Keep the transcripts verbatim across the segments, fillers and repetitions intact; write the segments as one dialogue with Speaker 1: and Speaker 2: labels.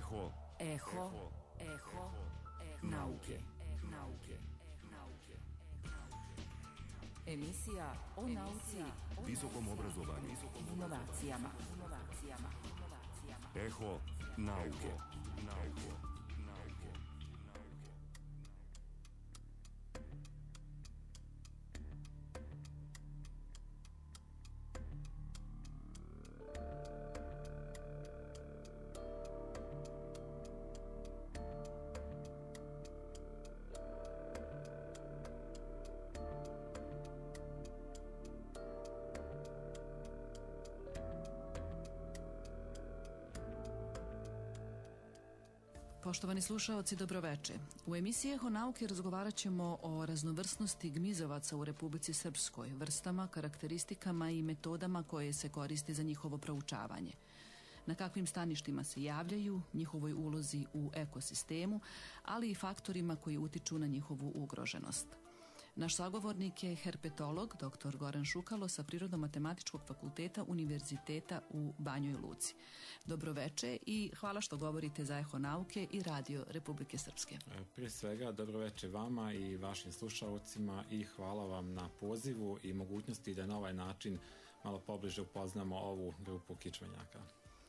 Speaker 1: Eho.
Speaker 2: Eho. Eho. Nauke. Nauke. Nauke. Emisija o nauci,
Speaker 1: visokom obrazovanju,
Speaker 2: inovacijama.
Speaker 1: Eho nauke. Nauke. Nauke.
Speaker 2: Poštovani slušaoci, dobroveče. U emisiji Eho nauke razgovarat ćemo o raznovrsnosti gmizavaca u Republici Srpskoj, vrstama, karakteristikama i metodama koje se koriste za njihovo proučavanje. Na kakvim staništima se javljaju, njihovoj ulozi u ekosistemu, ali i faktorima koji utiču na njihovu ugroženost. Naš sagovornik je herpetolog doktor Goran Šukalo sa Prirodno-matematičkog fakulteta Univerziteta u Banjoj Luci. Dobroveče i hvala što govorite za Eho nauke i Radio Republike Srpske.
Speaker 3: Prije svega dobroveče vama i vašim slušalcima i hvala vam na pozivu i mogućnosti da na ovaj način malo pobliže upoznamo ovu grupu kičmenjaka.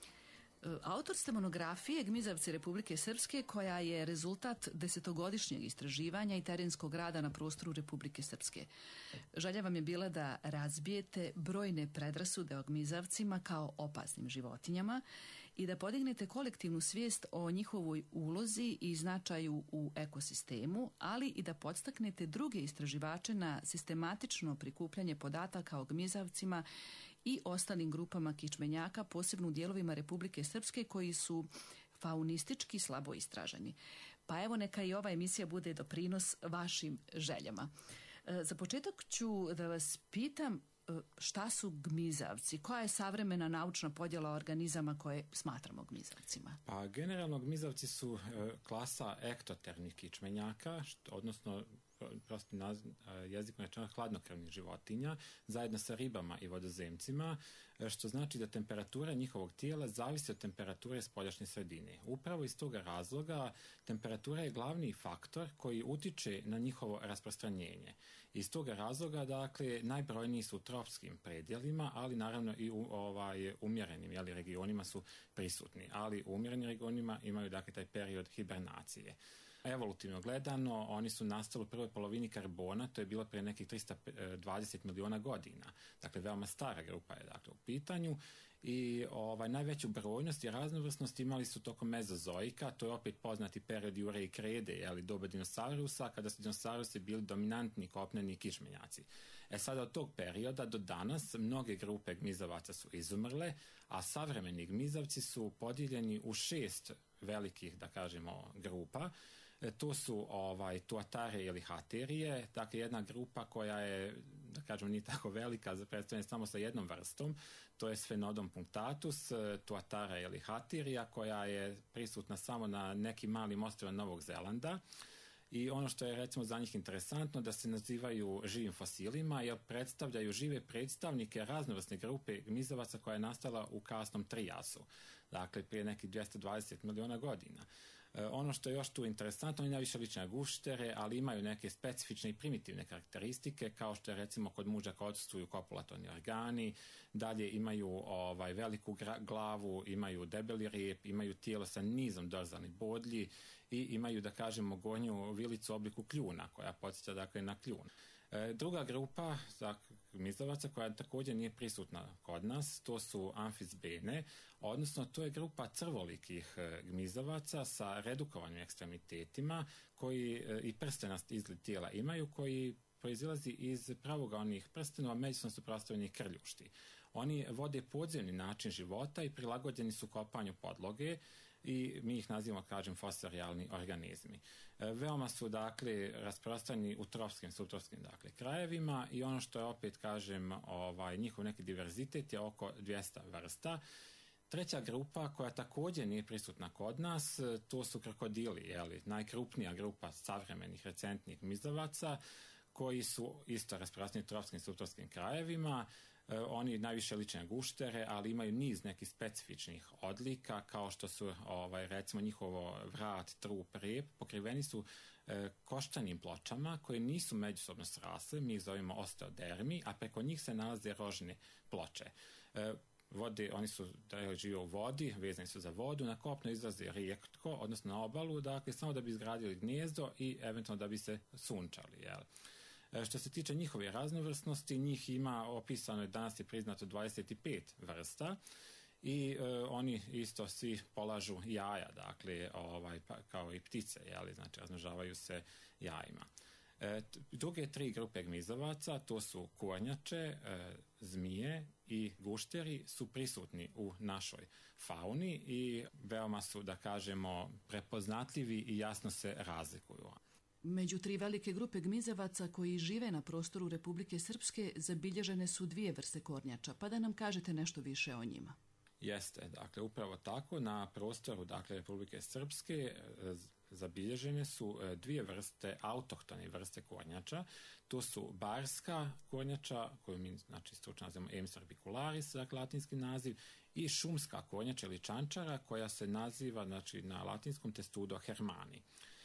Speaker 2: Autor ste monografije Gmizavci Republike Srpske, koja je rezultat desetogodišnjeg istraživanja i terenskog rada na prostoru Republike Srpske. Želja vam je bila da razbijete brojne predrasude o gmizavcima kao opasnim životinjama i da podignete kolektivnu svijest o njihovoj ulozi i značaju u ekosistemu, ali i da podstaknete druge istraživače na sistematično prikupljanje podataka o gmizavcima i ostalim grupama kičmenjaka, posebno u dijelovima Republike Srpske koji su faunistički slabo istraženi. Pa evo, neka i ova emisija bude doprinos vašim željama. Za početak ću da vas pitam šta su gmizavci? Koja je savremena naučna podjela organizama koje smatramo gmizavcima?
Speaker 3: Pa generalno gmizavci su klasa ektotermnih kičmenjaka, što, odnosno prostim jezikom rečeno hladnokrvnih životinja, zajedno sa ribama i vodozemcima, što znači da temperatura njihovog tijela zavisi od temperature spoljašnje sredine. Upravo iz toga razloga temperatura je glavni faktor koji utiče na njihovo rasprostranjenje. Iz toga razloga, dakle, najbrojniji su u tropskim predjelima, ali naravno i u ovaj, umjerenim jeli, regionima su prisutni, ali u umjerenim regionima imaju, dakle, taj period hibernacije. Evolutivno gledano, oni su nastali u prvoj polovini karbona, to je bilo prije nekih tristo dvadeset miliona godina. Dakle, veoma stara grupa je, dakle, u pitanju i ovaj, najveću brojnost i raznovrsnost imali su tokom mezozoika, to je opet poznati period Jure i Krede, jeli, doba dinosaurusa, kada su dinosaurusi bili dominantni kopneni kičmenjaci. E sada od tog perioda do danas mnoge grupe gmizavaca su izumrle, a savremeni gmizavci su podijeljeni u šest velikih, da kažemo, grupa. E, to su ovaj, tuatare ili haterije, dakle jedna grupa koja je, da kažemo, nije tako velika, predstavljena samo sa jednom vrstom, to je Sphenodon punctatus, tuatara ili haterija, koja je prisutna samo na nekim malim ostrvima Novog Zelanda. I ono što je recimo za njih interesantno da se nazivaju živim fosilima jer predstavljaju žive predstavnike raznovrsne grupe gmizavaca koja je nastala u kasnom trijasu, dakle prije nekih dvjesto dvadeset miliona godina. E, ono što je još tu interesantno, oni najviše liče na guštere, ali imaju neke specifične i primitivne karakteristike, kao što je recimo kod mužaka odsustuju kopulatorni organi, dalje imaju ovaj, veliku gra- glavu, imaju debeli rep, imaju tijelo sa nizom dorzalnih bodlji i imaju, da kažemo, gornju vilicu u obliku kljuna, koja podsjeća, dakle, na kljun. E, druga grupa gmizavaca koja također nije prisutna kod nas, to su amfizbene, odnosno to je grupa crvolikih gmizavaca sa redukovanim ekstremitetima koji e, i prstenast izgled tijela imaju, koji proizilazi iz pravoga onih prstenova međusobno suprotstavljenih krljušti. Oni vode podzemni način života i prilagođeni su kopanju podloge i mi ih nazivamo, kažem, fosorijalni organizmi. E, veoma su, dakle, rasprostranjeni u tropskim, subtropskim, dakle, krajevima i ono što je opet, kažem, ovaj, njihov neki diverzitet je oko dvjesto vrsta. Treća grupa koja također nije prisutna kod nas, to su krokodili, jeli, najkrupnija grupa savremenih recentnih gmizavaca, koji su isto rasprostranjeni u tropskim i subtropskim krajevima. Oni najviše liče na guštere, ali imaju niz nekih specifičnih odlika, kao što su ovaj, recimo njihovo vrat, trup, rep, pokriveni su e, koštanim pločama koje nisu međusobno srasle, mi ih zovemo osteodermi, a preko njih se nalaze rožne ploče. E, Vode, oni su da žive u vodi, vezani su za vodu, na kopno izlaze rijetko, odnosno na obalu, dakle samo da bi izgradili gnijezdo i eventualno da bi se sunčali, jel? Što se tiče njihove raznovrsnosti, njih ima opisano je danas je priznato dvadeset pet vrsta i e, oni isto svi polažu jaja, dakle ovaj, pa, kao i ptice, jeli, znači razmnožavaju se jajima. E, druge tri grupe gmizavaca, to su kornjače, e, zmije i gušteri, su prisutni u našoj fauni i veoma su, da kažemo, prepoznatljivi i jasno se razlikuju.
Speaker 2: Među tri velike grupe gmizavaca koji žive na prostoru Republike Srpske zabilježene su dvije vrste kornjača, pa da nam kažete nešto više o njima.
Speaker 3: Jeste, dakle, upravo tako, na prostoru dakle, Republike Srpske zabilježene su dvije vrste, autohtone vrste kornjača. To su barska kornjača, koju mi znači, stručno nazivamo Emys arbicularis, dakle, latinski naziv, i šumska kornjača ili čančara, koja se naziva znači, na latinskom testudo hermani.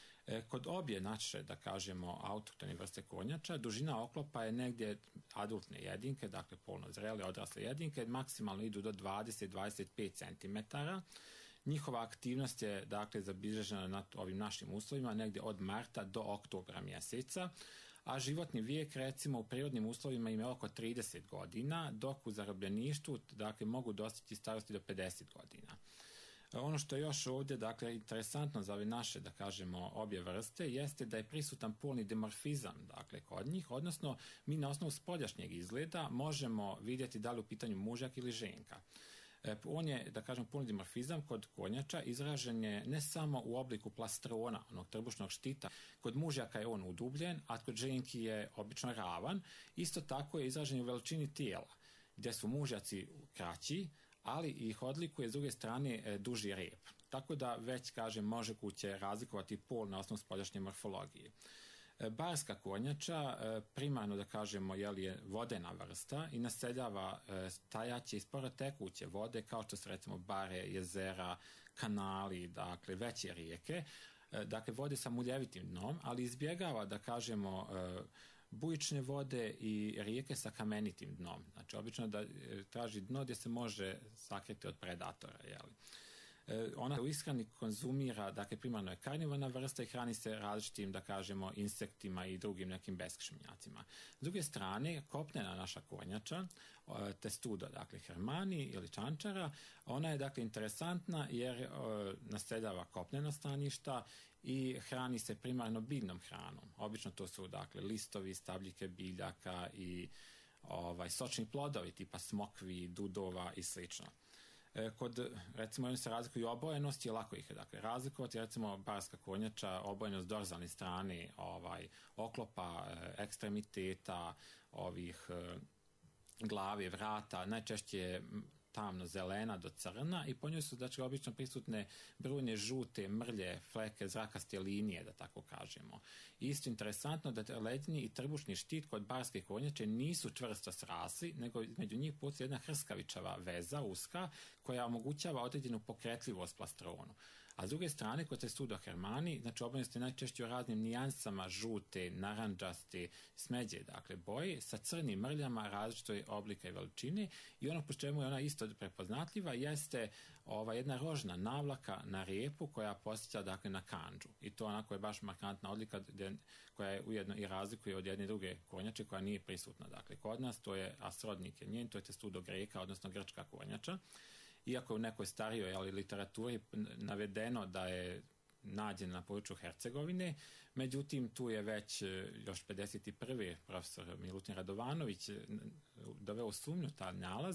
Speaker 3: Kod obje naše, da kažemo, autohtone vrste kornjača, dužina oklopa je negdje adultne jedinke, dakle polno zrele, odrasle jedinke, maksimalno idu do dvadeset do dvadeset pet centimetara. Njihova aktivnost je, dakle, zabilježena na ovim našim uslovima negdje od marta do oktobra mjeseca, a životni vijek, recimo, u prirodnim uslovima ima oko trideset godina, dok u zarobljeništvu, dakle, mogu dostići starosti do pedeset godina. Ono što je još ovdje, dakle, interesantno za ove naše, da kažemo, obje vrste, jeste da je prisutan polni dimorfizam, dakle, kod njih, odnosno mi na osnovu spoljašnjeg izgleda možemo vidjeti da li u pitanju mužak ili ženka. E, on je, da kažem, polni dimorfizam kod kornjača izražen je ne samo u obliku plastrona, onog trbušnog štita, kod mužjaka je on udubljen, a kod ženki je obično ravan, isto tako je izražen u veličini tijela, gdje su mužjaci kraći, ali ih odlikuje s druge strane e, duži rep. Tako da već, kažem, može kuće razlikovati pol na osnovu spoljašnje morfologije. E, barska kornjača e, primarno, da kažemo, je, je vodena vrsta i naseljava e, stajaće i sporo tekuće vode, kao što su recimo bare, jezera, kanali, dakle veće rijeke, e, dakle vode sa muljevitim dnom, ali izbjegava, da kažemo, e, bujične vode i rijeke sa kamenitim dnom. Znači, obično da traži dno gdje se može sakriti od predatora. Jeli. E, ona u ishrani konzumira, dakle, primarno je karnivorna vrsta i hrani se različitim, da kažemo, insektima i drugim nekim beskišmenjacima. S druge strane, kopnena naša kornjača, testudo, dakle, hermani ili čančara, ona je, dakle, interesantna jer o, naseljava kopnena staništa i hrani se primarno biljnom hranom. Obično to su, dakle, listovi, stabljike biljaka i ovaj, sočni plodovi tipa smokvi, dudova i slično. E, kod, recimo, oni se razlikuju obojenosti, lako ih je, dakle, razlikovati. Recimo, barska kornjača, obojenost dorzalne strane ovaj, oklopa, e, ekstremiteta, ovih e, glave, vrata, najčešće je tamno zelena do crna i po njoj su, znači, obično prisutne brune žute mrlje, fleke, zrakaste linije, da tako kažemo. Isto interesantno da leđni i trbušni štit kod barske kornjače nisu čvrsto srasli, nego među njih postoji jedna hrskavičava veza, uska, koja omogućava određenu pokretljivost plastronu. A s druge strane, kod testudo hermani, znači obojenost je najčešće u raznim nijansama žute, narandžaste, smeđe, dakle, boje, sa crnim mrljama različitoj oblika i veličine i ono po čemu je ona isto prepoznatljiva jeste ova jedna rožna navlaka na repu koja posjeća, dakle, na kandžu. I to onako je baš markantna odlika gdje, koja je ujedno i razlikuje od jedne druge kornjače koja nije prisutna. Dakle, kod nas to je asrodnik je njen, to je testudo greka, odnosno grčka kornjača. Iako je u nekoj starijoj ali, literaturi navedeno da je nađen na području Hercegovine, međutim tu je već još pedeset prve profesor Milutin Radovanović doveo u sumnju taj nalaz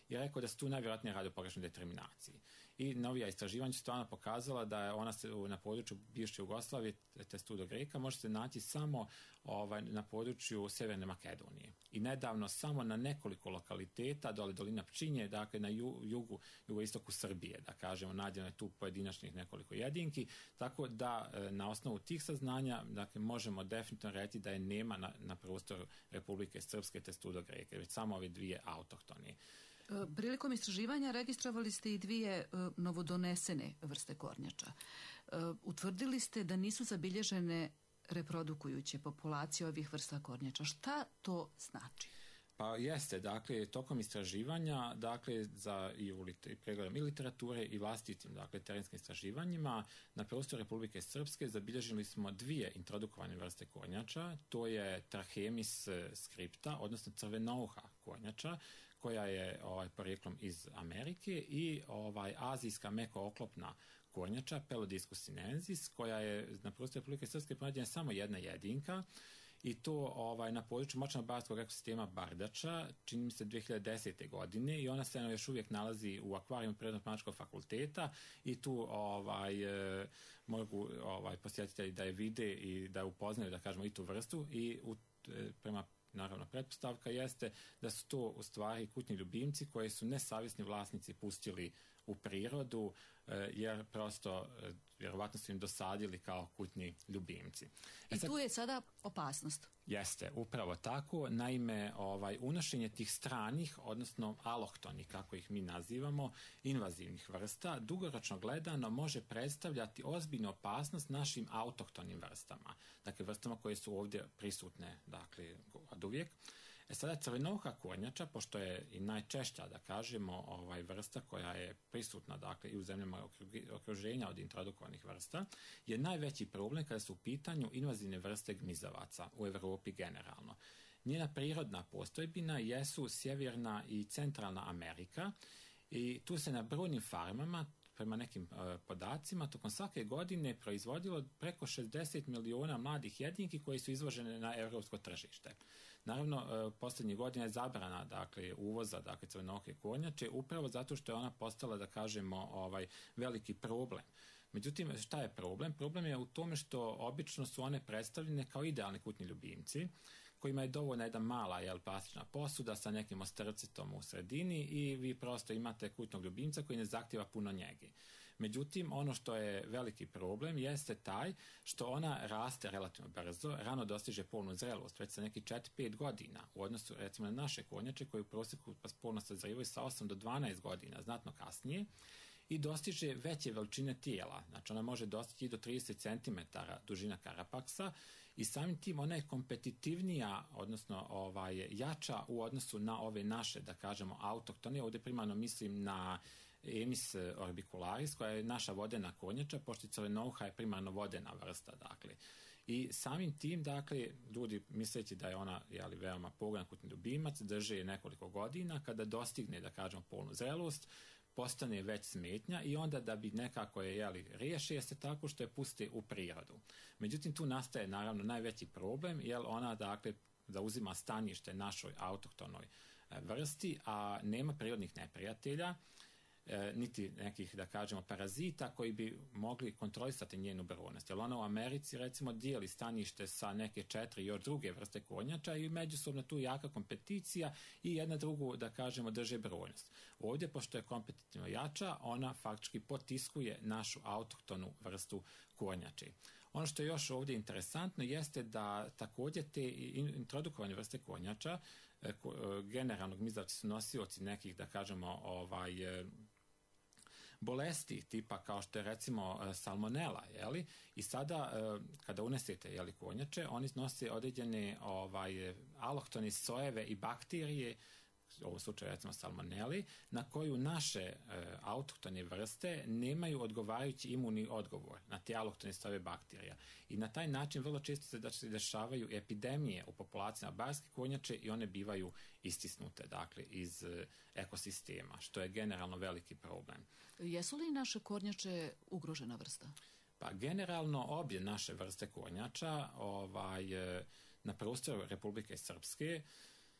Speaker 3: je rekao da se tu najvjerojatnije radi o pogrešnoj determinaciji. I novija istraživanja su stvarno pokazala da je ona se na području bivše Jugoslavije, testudo greka, može se naći samo ovaj, na području Severne Makedonije. I nedavno samo na nekoliko lokaliteta, dole dolina Pčinje, dakle na ju, jugu, jugoistoku Srbije, da kažemo, nađeno je tu pojedinačnih nekoliko jedinki, tako da na osnovu tih saznanja, dakle, možemo definitivno reći da je nema na, na prostoru Republike Srpske testudo greke, već samo ove dvije autohtone.
Speaker 2: Prilikom istraživanja registrovali ste i dvije uh, novodonesene vrste kornjača. Uh, utvrdili ste da nisu zabilježene reprodukujuće populacije ovih vrsta kornjača. Šta to znači?
Speaker 3: Pa jeste, dakle, tokom istraživanja, dakle, za i u pregledom i literature i vlastitim, dakle, terenskim istraživanjima, na prostoru Republike Srpske zabilježili smo dvije introdukovane vrste kornjača, to je Trachemis scripta, odnosno crvenouha kornjača, koja je ovaj, porijeklom iz Amerike, i ovaj, azijska mekooklopna kornjača, Pelodiscus sinensis, koja je na prostoru Republike Srpske pronađena samo jedna jedinka, i to ovaj, na području močno-barskog ekosistema Bardača, čini mi se dvije hiljade desete. godine, i ona se još uvijek nalazi u akvarijumu Prirodno-matematičkog fakulteta, i tu ovaj, e, mogu ovaj, posjetitelji da je vide i da upoznaju, da kažemo, i tu vrstu, i u, e, prema naravno, pretpostavka jeste da su to u stvari kućni ljubimci koje su nesavjesni vlasnici pustili u prirodu, jer prosto vjerovatno su im dosadili kao kućni ljubimci. E
Speaker 2: I
Speaker 3: sad,
Speaker 2: tu je sada opasnost.
Speaker 3: Jeste, upravo tako. Naime, ovaj, unošenje tih stranih, odnosno alohtoni, kako ih mi nazivamo, invazivnih vrsta, dugoročno gledano može predstavljati ozbiljnu opasnost našim autohtonim vrstama. Dakle, vrstama koje su ovdje prisutne, dakle, od uvijek. E sada, crvenouha kornjača, pošto je i najčešća, da kažemo, ovaj, vrsta koja je prisutna, dakle, i u zemljama okruženja od introdukovanih vrsta, je najveći problem kada su u pitanju invazivne vrste gmizavaca u Evropi generalno. Njena prirodna postojbina jesu Sjeverna i Centralna Amerika, i tu se na brojnim farmama, prema nekim uh, podacima, tokom svake godine proizvodilo preko šezdeset miliona mladih jedinki koji su izvožene na evropsko tržište. Naravno, uh, posljednjih godina je zabrana, dakle, uvoza, dakle, crvenouhe kornjače, upravo zato što je ona postala, da kažemo, ovaj, veliki problem. Međutim, šta je problem? Problem je u tome što obično su one predstavljene kao idealni kućni ljubimci, kojima je dovoljna jedna mala, jel, plastična posuda sa nekim ostrvcitom u sredini, i vi prosto imate kućnog ljubimca koji ne zahtjeva puno njege. Međutim, ono što je veliki problem jeste taj što ona raste relativno brzo, rano dostiže polnu zrelost, već sa neki četiri do pet godina, u odnosu recimo na naše kornjače koji u prosjeku polno sazrevaju sa osam do dvanaest godina, znatno kasnije, i dostiže veće veličine tijela. Znači, ona može dostići do trideset centimetara dužina karapaksa, i samim tim ona je kompetitivnija, odnosno ovaj, jača u odnosu na ove naše, da kažemo, autohtone. Ovdje primarno mislim na Emis orbicularis, koja je naša vodena kornjača, pošto crvenouha je primarno vodena vrsta, dakle. I samim tim, dakle, ljudi misleći da je ona, jeli, veoma pogodan kućni ljubimac, drže je nekoliko godina, kada dostigne, da kažemo, polnu zrelost, postane već smetnja, i onda da bi nekako je, jeli, riješi je se tako što je puste u prirodu. Međutim, tu nastaje naravno najveći problem, jer ona, dakle, zauzima stanište našoj autohtonoj vrsti, a nema prirodnih neprijatelja, e, niti nekih, da kažemo, parazita koji bi mogli kontrolisati njenu brojnost. Jer ona u Americi, recimo, dijeli stanište sa neke četiri još druge vrste kornjača, i međusobno tu jaka kompeticija, i jedna drugu, da kažemo, drže brojnost. Ovdje, pošto je kompetitivno jača, ona faktički potiskuje našu autohtonu vrstu kornjače. Ono što je još ovdje interesantno jeste da također te introdukovane vrste kornjača, generalno gmizavci su nosioci nekih, da kažemo, ovaj, bolesti tipa kao što je recimo salmonela, jeli? I sada kada unesete, jeli, kornjače, oni nose određene ovaj, alohtone sojeve i bakterije, u ovom slučaju recimo salmoneli, na koju naše e, autohtone vrste nemaju odgovarajući imunni odgovor na te alohtone sojeve bakterija. I na taj način vrlo često se da se dešavaju epidemije u populacijama barske kornjače, i one bivaju istisnute, dakle, iz e, ekosistema, što je generalno veliki problem.
Speaker 2: Jesu li naše kornjače ugrožena vrsta?
Speaker 3: Pa generalno obje naše vrste kornjača ovaj, e, na prostoru Republike Srpske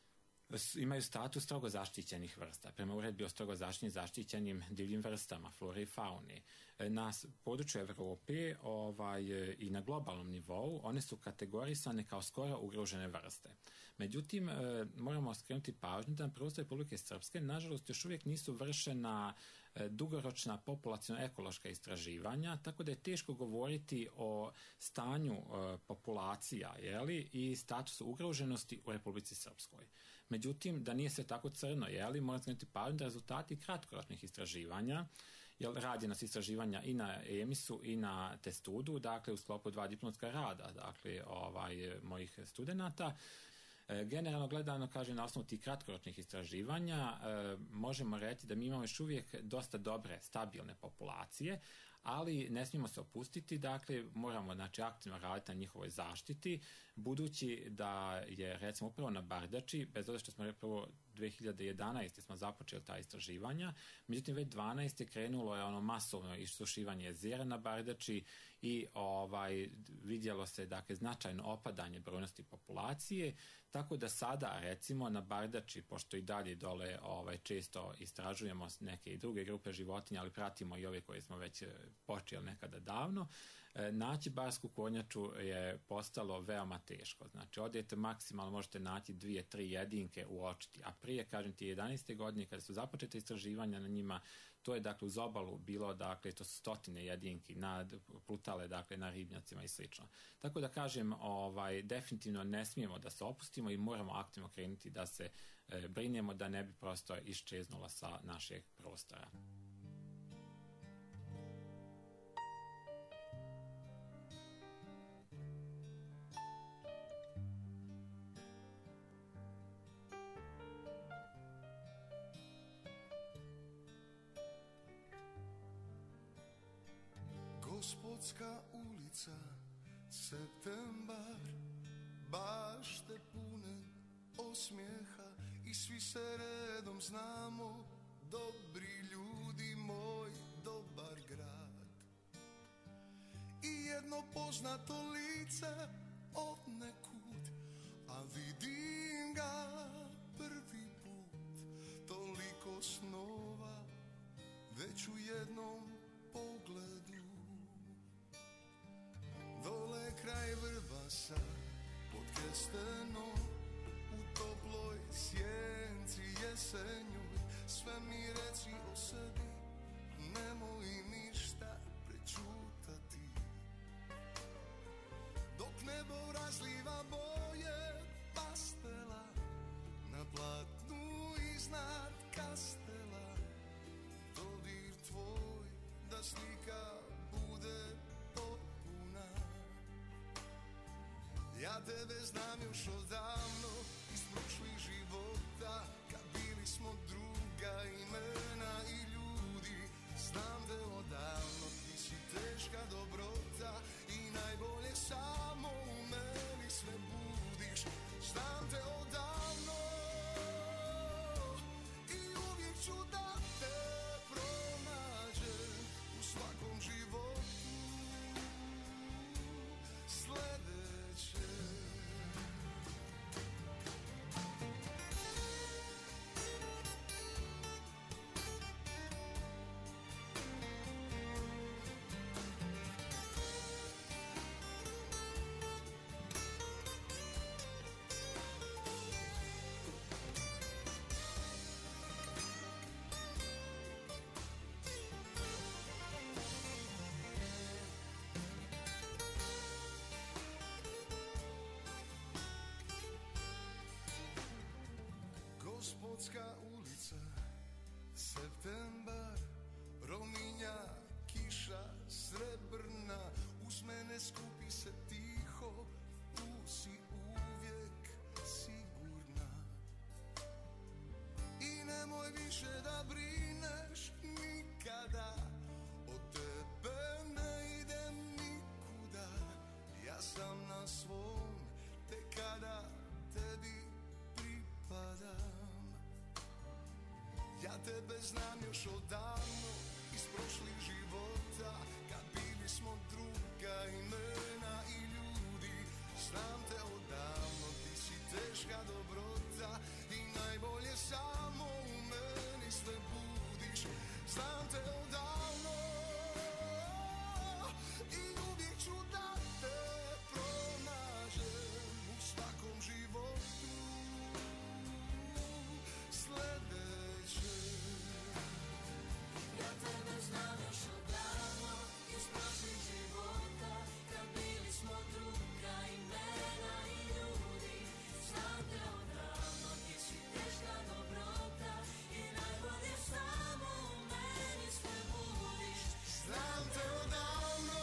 Speaker 3: imaju status strogo zaštićenih vrsta. Prema uredbi o strogo zaštićenim zaštićenim divljim vrstama, flore i faune. Na području Evrope ovaj, i na globalnom nivou one su kategorisane kao skoro ugrožene vrste. Međutim, moramo skrenuti pažnju da na prostoru Republike Srpske nažalost još uvijek nisu vršena dugoročna populaciono-ekološka istraživanja, tako da je teško govoriti o stanju e, populacija jeli, i statusu ugroženosti u Republici Srpskoj. Međutim, da nije sve tako crno, jeli, moramo skrenuti pažnju da rezultati kratkoročnih istraživanja, jer radi nas istraživanja i na E M I S-u i na Testudu, dakle u sklopu dva diplomska rada, dakle ovaj, mojih studenata. Generalno gledano, kaže, na osnovu tih kratkoročnih istraživanja e, možemo reći da mi imamo još uvijek dosta dobre, stabilne populacije, ali ne smijemo se opustiti, dakle moramo znači, aktivno raditi na njihovoj zaštiti, budući da je recimo upravo na Bardači, bez obzira što smo prvo dve hiljade jedanaeste smo započeli ta istraživanja, međutim već dvanaeste krenulo je ono masovno isušivanje jezera na Bardači i ovaj, vidjelo se dakle, značajno opadanje brojnosti populacije, tako da sada recimo na Bardači, pošto i dalje dole ovaj, često istražujemo neke i druge grupe životinja, ali pratimo i ove koje smo već počeli nekada davno, naći barsku kornjaču je postalo veoma teško. Znači, odete maksimalno možete naći dvije, tri jedinke uočiti, a prije, kažem ti, jedanaeste godine kada su započete istraživanja na njima, to je dakle uz obalu bilo, dakle, to su stotine jedinki nad, plutale dakle na ribnjacima i slično. Tako da kažem, ovaj, definitivno ne smijemo da se opustimo i moramo aktivno krenuti da se e, brinemo da ne bi prosto iščeznula sa našeg prostora.
Speaker 4: Gospodska ulica, septembar, bašte pune osmijeha i svi se redom znamo, dobri ljudi, moj dobar grad. I jedno poznato lice od nekud, a vidim ga prvi put, toliko snova već u jednom pogledu. Dole kraj Vrbasa, pod Kestenom, u toploj sjenci jesenjoj, sve mi reci o sebi, nemoj ništa prečutati. Dok nebo razliva boje pastela, na platnu iznad kastela, dodir tvoj da slika bude potpuna. Ja tebe znam još odavno, iz prošlih života, kad bili smo druga imena i ljudi. Znam te odavno, ti si teška dobrota i najbolje samo u meni sve budiš. Znam te odavno i uvijek ću da te pronađem u svakom životu sledeće. Gospodska ulica, septembar, rominja, kiša srebrna, uz mene skupi se tiho, tu si uvijek sigurna. I nemoj više da brineš nikada, od tebe ne idem nikuda, ja sam na svom, te kada tebi pripadam. Ja tebe znam još odavno, iz prošlih života, kad bili smo druga imena i ljudi. Znam te odavno, ti si teška dobrota i najbolje samo u meni sve budiš. Znam te odavno i uvijek ću da te pronađem u svakom životu sledećem.
Speaker 5: Ja tebe znam još odavno iz prošlih života, kad bili smo druga imena i ljudi. Znam te odavno, ti si teška dobrota i najbolje samo u meni sve budiš.
Speaker 4: Znam te odavno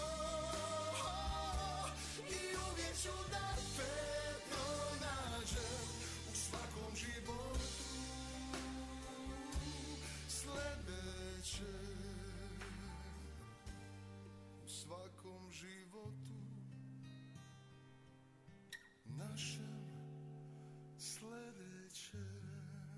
Speaker 4: i uvijek ću da te pronađem u svakom životu sledećem. U svakom životu našem sledećem.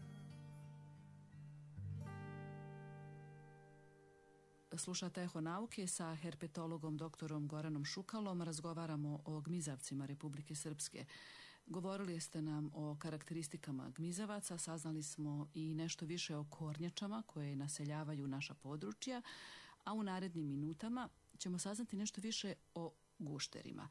Speaker 2: Slušate Eho nauke sa herpetologom doktorom Goranom Šukalom. Razgovaramo o gmizavcima Republike Srpske. Govorili ste nam o karakteristikama gmizavaca, saznali smo i nešto više o kornjačama koje naseljavaju naša područja, a u narednim minutama ćemo saznati nešto više o gušterima.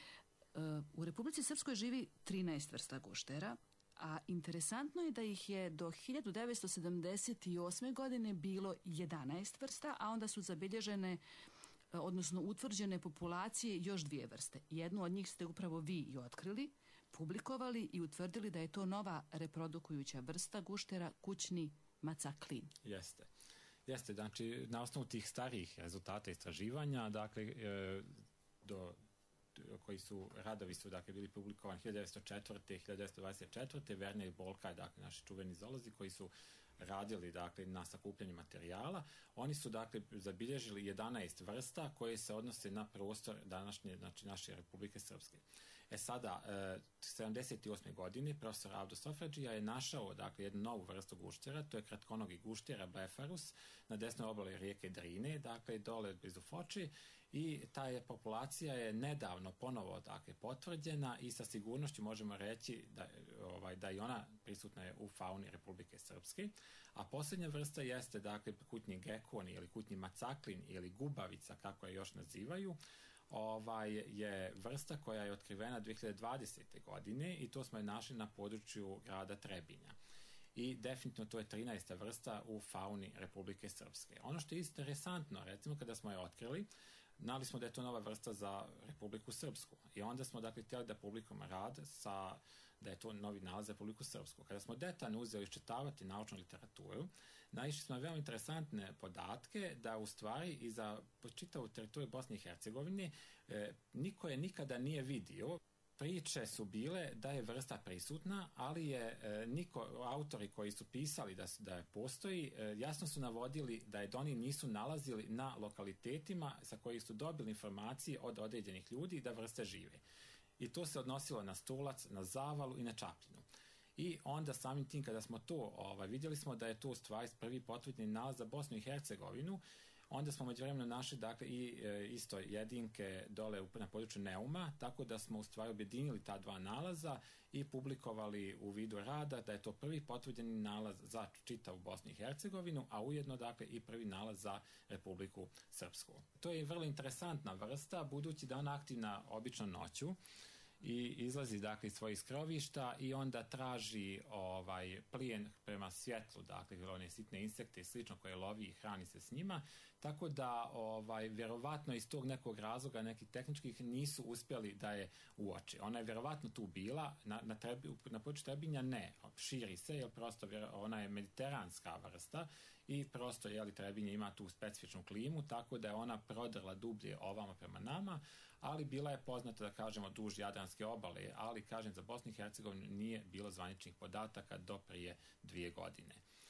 Speaker 2: U Republici Srpskoj živi trinaest vrsta guštera, a interesantno je da ih je do hiljadu devetsto sedamdeset osme. godine bilo jedanaest vrsta, a onda su zabilježene, odnosno utvrđene populacije još dvije vrste. Jednu od njih ste upravo vi i otkrili, publikovali i utvrdili da je to nova reprodukujuća vrsta guštera, kućni macaklin.
Speaker 3: Jeste. Jeste, znači na osnovu tih starijih rezultata istraživanja, dakle, e, do koji su, radovi su dakle bili publikovani hiljadu devetsto četvrte. i hiljadu devetsto dvadeset četvrte. Werner i Bolkaj, dakle naši čuveni zoolozi koji su radili dakle na sakupljanju materijala, oni su dakle zabilježili jedanaest vrsta koje se odnose na prostor današnje, znači naše Republike Srpske. E sada, e, sedamdeset osme. godine profesor Avdo Sofradžija je našao dakle jednu novu vrstu guštera, to je kratkonogi gušter Blefarus na desnoj obali rijeke Drine, dakle dole blizu Foči, i ta je populacija je nedavno ponovo dakle potvrđena i sa sigurnošću možemo reći da, ovaj, da i ona prisutna je u fauni Republike Srpske. A posljednja vrsta jeste dakle kućni gekon ili kućni macaklin ili gubavica, kako je još nazivaju. Ovaj je vrsta koja je otkrivena dve hiljade dvadesete. godine i to smo je našli na području grada Trebinja. I definitivno to je trinaesta vrsta u fauni Republike Srpske. Ono što je interesantno, recimo kada smo je otkrili, znali smo da je to nova vrsta za Republiku Srpsku i onda smo dakle htjeli da publikujemo rad sa, da je to novi nalaz za Republiku Srpsku. Kada smo detaljno uzeli iščitavati naučnu literaturu, naišli smo na veoma interesantne podatke da u stvari i za čitavu teritoriju Bosne i Hercegovine e, niko je nikada nije vidio. Priče su bile da je vrsta prisutna, ali je e, niko, autori koji su pisali da, da je postoji, e, jasno su navodili da je oni nisu nalazili na lokalitetima sa kojih su dobili informacije od određenih ljudi da vrste žive. I to se odnosilo na Stulac, na Zavalu i na Čapljinu. I onda samim tim kada smo to ovaj, vidjeli smo da je to u stvari prvi potvrđeni nalaz za Bosnu i Hercegovinu. Onda smo međuvremeno našli dakle i e, isto jedinke dole u, na području Neuma, tako da smo u stvari objedinili ta dva nalaza i publikovali u vidu rada da je to prvi potvrđeni nalaz za čitavu Bosnu i Hercegovinu, a ujedno dakle i prvi nalaz za Republiku Srpsku. To je vrlo interesantna vrsta, budući da ona aktivna obično noću i izlazi dakle iz svojih skrovišta i onda traži ovaj plijen prema svjetlu, dakle one sitne insekte i slično koje lovi i hrani se s njima, tako da ovaj vjerovatno iz tog nekog razloga nekih tehničkih nisu uspjeli da je uoče. Ona je vjerovatno tu bila, na, na, trebi, na području Trebinja ne, širi se, jer prosto ona je mediteranska vrsta i prosto jeli Trebinje ima tu specifičnu klimu, tako da je ona prodrla dublje ovamo prema nama, ali bila je poznata da kažemo duž Jadranske obale, ali kažem za Bosnu i Hercegovinu nije bilo zvaničnih podataka do prije dvije godine.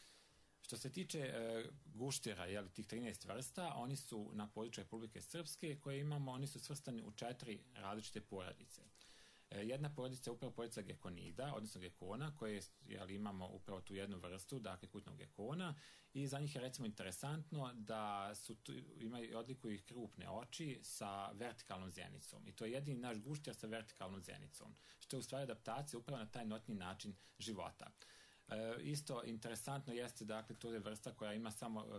Speaker 3: Što se tiče e, guštera, jeli, tih trinaest vrsta, oni su na području Republike Srpske koje imamo, oni su svrstani u četiri različite porodice. E, jedna porodica je upravo porodica gekonida, odnosno gekona, koje jeli, imamo upravo tu jednu vrstu, dakle kućnog gekona, i za njih je recimo interesantno da su tu, imaju, odlikuju ih krupne oči sa vertikalnom zjenicom. I to je jedini naš gušter sa vertikalnom zjenicom, što je u stvari adaptacija upravo na taj notni način života. E, isto interesantno jeste, dakle, to je vrsta koja ima samo e,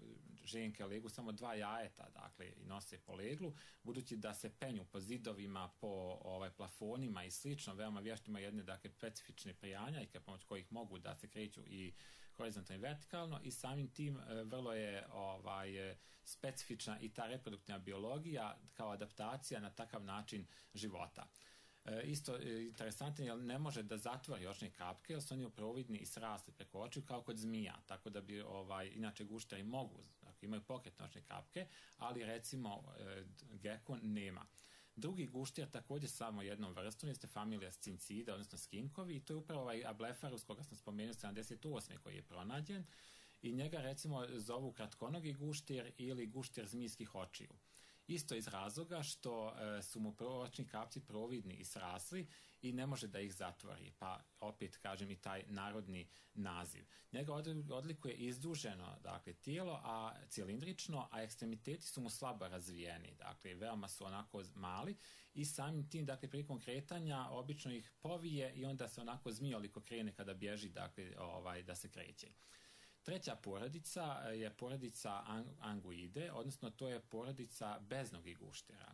Speaker 3: ženke legu, samo dva jajeta, dakle, i nose po leglu, budući da se penju po zidovima, po ovaj, plafonima i slično, veoma vješto ima jedne, dakle, specifične prijanjajke pomoć kojih mogu da se kreću i horizontalno i vertikalno i samim tim e, vrlo je ovaj, specifična i ta reproduktivna biologija kao adaptacija na takav način života. E, isto e, interesantno jer ne može da zatvori očne kapke jer su oni providni i srasli preko očiju kao kod zmija, tako da bi ovaj, inače gušteri mogu, dakle, imaju pokretne očne kapke, ali recimo e, gekon nema. Drugi gušter također samo jednom vrstom jeste familija scincida, odnosno skinkovi, i to je upravo ovaj ablefarus koga sam spomenuo sedamdeset osme koji je pronađen i njega recimo zovu kratkonogi gušter ili gušter zmijskih očiju. Isto iz razloga što e, su mu očni kapci providni i srasli i ne može da ih zatvori, pa opet kažem i taj narodni naziv. Njega odlikuje izduženo, dakle, tijelo, a cilindrično, a ekstremiteti su mu slabo razvijeni, dakle, veoma su onako mali i samim tim, dakle, prilikom kretanja obično ih povije i onda se onako zmijoliko krene kada bježi, dakle, ovaj, da se kreće. Treća porodica je porodica anguide, odnosno to je porodica beznogih guštera.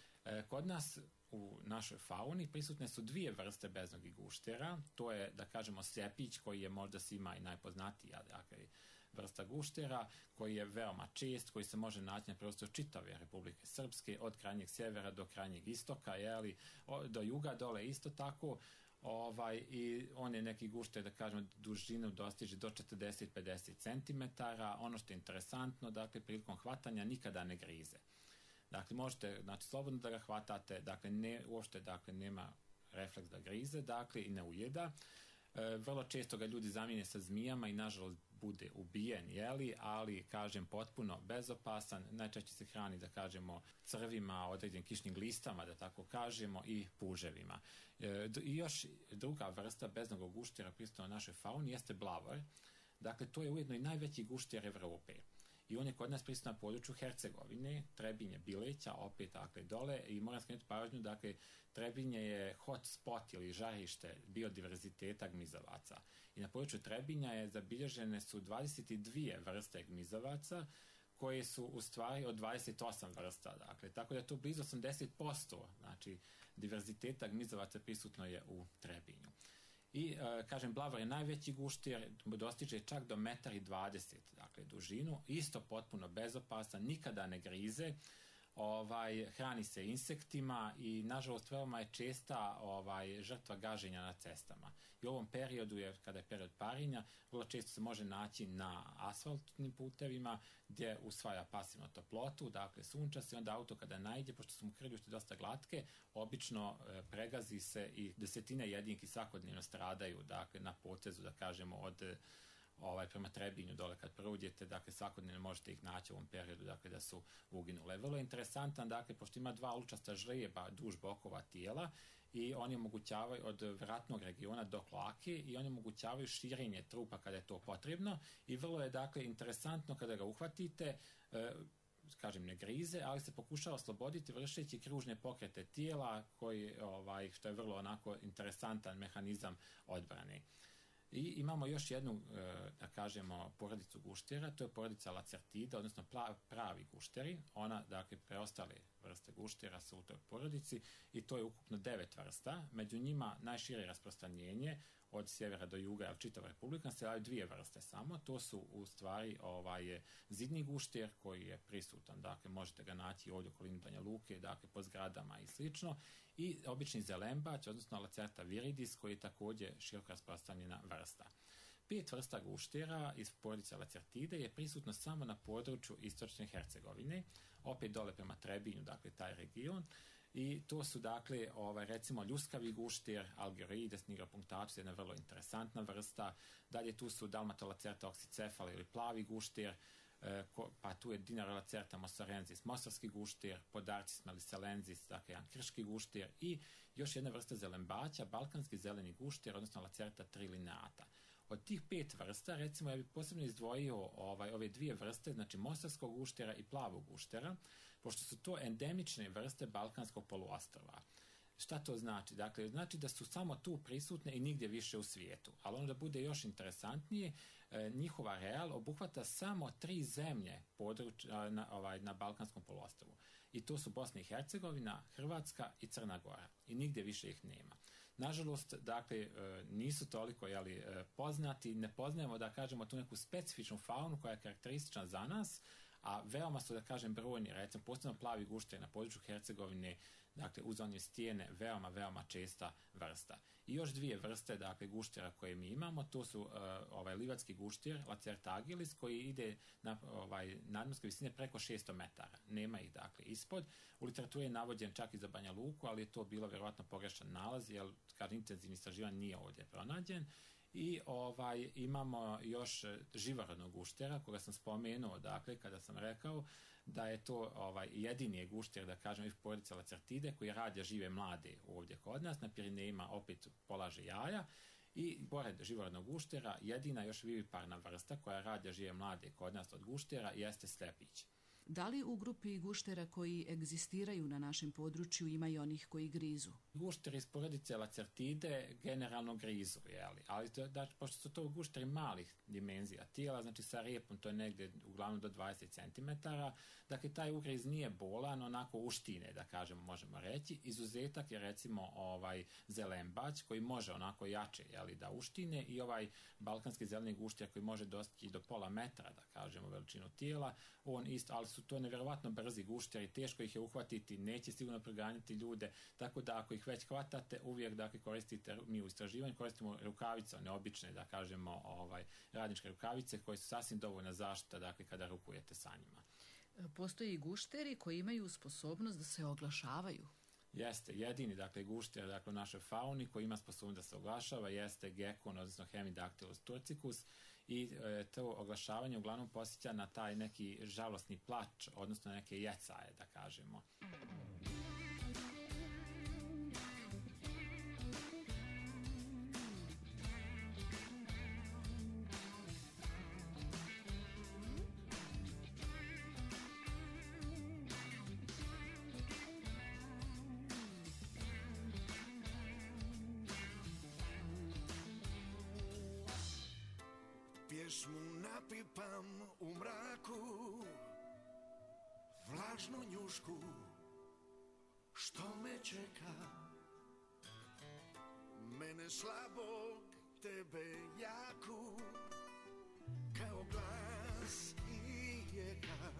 Speaker 3: Kod nas u našoj fauni prisutne su dvije vrste beznogih guštera, to je, da kažemo, sljepić koji je možda svima i najpoznatija, dakle, vrsta guštera, koji je veoma čest, koji se može naći na prostoru čitave Republike Srpske, od krajnjeg sjevera do krajnjeg istoka, jeli, do juga dole isto tako. Ovaj, i on je neki gušter, da kažemo, dužinu dostiže do četrdeset do pedeset centimetara. Ono što je interesantno, dakle, prilikom hvatanja nikada ne grize. Dakle, možete, znači, slobodno da ga hvatate, dakle, ne, uopšte, dakle, nema refleks da grize, dakle, i ne ujeda. E, vrlo često ga ljudi zamijene sa zmijama i, nažalost, bude ubijen, jeli, ali, kažem, potpuno bezopasan. Najčešće se hrani, da kažemo, crvima, određenim kišnim glistama, da tako kažemo, i puževima. E, I još druga vrsta beznogog guštera prisutna u našoj fauni jeste blavor. Dakle, to je ujedno i najveći gušter Evrope. I on je kod nas prisutan na području Hercegovine, Trebinje, Bileća, opet, dakle, dole, i moram skrenuti pažnju, dakle, Trebinje je hot spot ili žarište biodiverziteta gmizavaca. I na području Trebinja je zabilježene su dvadeset dvije vrste gmizavaca, koje su u stvari od dvadeset osam vrsta, dakle, tako da je to blizu osamdeset posto, znači, diverziteta gmizavaca prisutno je u Trebinju. I, e, kažem, blavor je najveći gušter, dostiže čak do metar i dvadeset, dakle, dužinu, isto potpuno bezopasan, nikada ne grize, ovaj, hrani se insektima i, nažalost, veoma je česta ovaj, žrtva gaženja na cestama. I u ovom periodu, je, kada je period parinja, vrlo često se može naći na asfaltnim putevima gdje usvaja pasivnu toplotu, dakle, sunča se, onda auto kada najde, pošto su mu krljušte dosta glatke, obično e, pregazi se i desetine jedinki svakodnevno stradaju, dakle, na potezu, da kažemo, od ovaj, prema Trebinju dole kad prođete, dakle, svakodnevno možete ih naći u ovom periodu, dakle, da su uginule. Vrlo je interesantan, dakle, pošto ima dva lučasta žlijeba duž bokova tijela i oni omogućavaju od vratnog regiona do kloake i oni omogućavaju širenje trupa kada je to potrebno i vrlo je, dakle, interesantno kada ga uhvatite, e, kažem, ne grize, ali se pokušava osloboditi vršeći kružne pokrete tijela, koji, ovaj, što je vrlo onako interesantan mehanizam odbrane. I imamo još jednu, da kažemo, porodicu guštera, to je porodica lacertida, odnosno pravi gušteri. Ona, dakle, preostale vrste guštera su u toj porodici i to je ukupno devet vrsta. Među njima najšire rasprostranjenje od sjevera do juga, ali čitava Republika, se javaju dvije vrste samo. To su u stvari ovaj, zidni gušter koji je prisutan, dakle, možete ga naći ovdje u okolini Banja Luke, dakle, po zgradama i slično. I obični zelembać, odnosno Lacerta viridis, koji je također široko rasprostranjena vrsta. Pet vrsta guštera iz porodice Lacertide je prisutno samo na području istočne Hercegovine, opet dole prema Trebinju, dakle, taj region. I to su, dakle, ovaj, recimo, ljuskavi gušter, Algerides nigropunctatus, jedna vrlo interesantna vrsta. Dalje tu su Dalmatolacerta oxycephala ili plavi gušter, pa tu je Dinarolacerta mosarensis, mosarski gušter, Podarcis meliselensis, dakle, jedan krški gušter i još jedna vrsta zelembaća, balkanski zeleni gušter, odnosno Lacerta trilineata. Od tih pet vrsta, recimo, ja bih posebno izdvojio ovaj, ove dvije vrste, znači mostarskog guštera i plavog guštera, pošto su to endemične vrste Balkanskog poluostrva. Šta to znači? Dakle, znači da su samo tu prisutne i nigdje više u svijetu. Ali ono da bude još interesantnije, e, njihova real obuhvata samo tri zemlje područja na, ovaj, na Balkanskom poluostrvu. I to su Bosna i Hercegovina, Hrvatska i Crna Gora. I nigdje više ih nema. Nažalost, dakle, nisu toliko jeli, poznati, ne poznajemo, da kažemo, tu neku specifičnu faunu koja je karakteristična za nas, a veoma su, da kažem, brojni, recimo, posebno plavi gušter na području Hercegovine, dakle, uz onim stijene, veoma, veoma česta vrsta. I još dvije vrste, dakle, guštera koje mi imamo, to su uh, ovaj livatski gušter, Lacerta agilis, koji ide na ovaj, nadmorske visine preko šesto metara. Nema ih, dakle, ispod. U literaturi je navođen čak i za Banja Luku, ali je to bilo vjerojatno pogrešan nalaz, jer, kažem, intenzivni istraživan nije ovdje pronađen. I ovaj, imamo još živorodnog guštera, koga sam spomenuo, dakle, kada sam rekao da je to ovaj, jedini gušter, da kažem, iz porodice Lacertide, koji rađa žive mlade ovdje kod nas, na Pirinejima opet polaže jaja. I pored živorodnog guštera, jedina još viviparna vrsta koja rađa žive mlade kod nas od guštera jeste slepić.
Speaker 2: Da li u grupi guštera koji egzistiraju na našem području ima i onih koji grizu?
Speaker 3: Gušteri iz porodice Lacertide generalno grizu, jeli? Ali to, da, pošto su to gušteri malih dimenzija tijela, znači sa repom to je negdje uglavnom do dvadeset centimetara, dakle taj ugriz nije bolan, onako uštine, da kažemo, možemo reći. Izuzetak je recimo ovaj zelenbać koji može onako jače, jeli, da uštine, i ovaj balkanski zeleni gušter koji može dostići do pola metra, da kažemo, veličinu tijela, on isto, ali su to nevjerovatno brzi gušteri, teško ih je uhvatiti, neće sigurno proganjati ljude, tako da ako ih već hvatate, uvijek, dakle, koristite, mi u istraživanju koristimo rukavice, neobične, da kažemo, ovaj, radničke rukavice koje su sasvim dovoljna zaštita, dakle, kada rukujete sa njima.
Speaker 2: Postoji i gušteri koji imaju sposobnost da se oglašavaju.
Speaker 3: Jeste, jedini, dakle, gušter, dakle, u našoj fauni koji ima sposobnost da se oglašava jeste gekun, odnosno Hemidactylus turcicus, i e, to oglašavanje uglavnom posjeća na taj neki žalosni plač, odnosno neke jecaje, da kažemo.
Speaker 4: Pjesmu napipam u mraku, vlažnu njušku, što me čeka. Mene slabog, tebe jaku, kao glas i jeka.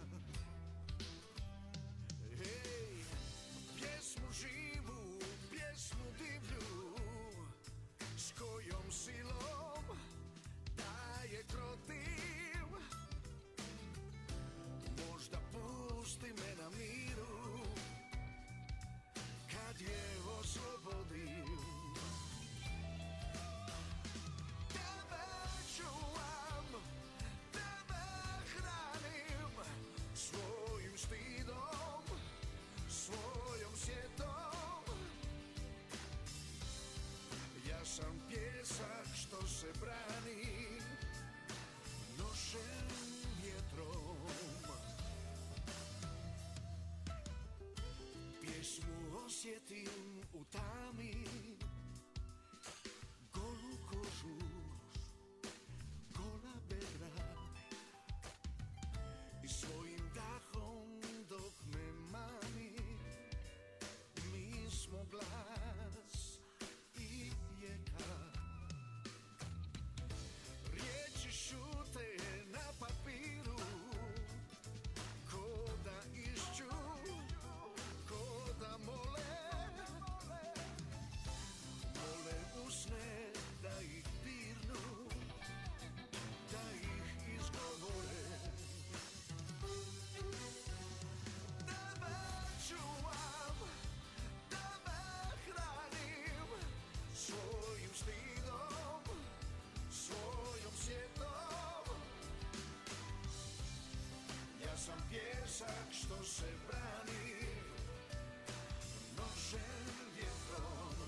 Speaker 4: Hej, pjesmu živu, pjesmu divlju, s kojom silom je krotiv. Možda pusti me na miru kad je oslobodim. Tebe čuvam, tebe hranim, svojim stidom, svojom sjetom. Ja sam pjesak što se brani nošen vjetrom. Pjesmu osjetim u tami, golu kožu, gola bedra, i svojim dahom dok me mami, mi smo glas i jeka. Riječi šute na papiru, ko da išću, ko da mole, mole usne da ih dirnu, da ih izgovore. Tebe čuvam, tebe hranim, svojim stidom, svojom sjetom. Ja sam pjesak što se brani nošen vjetrom.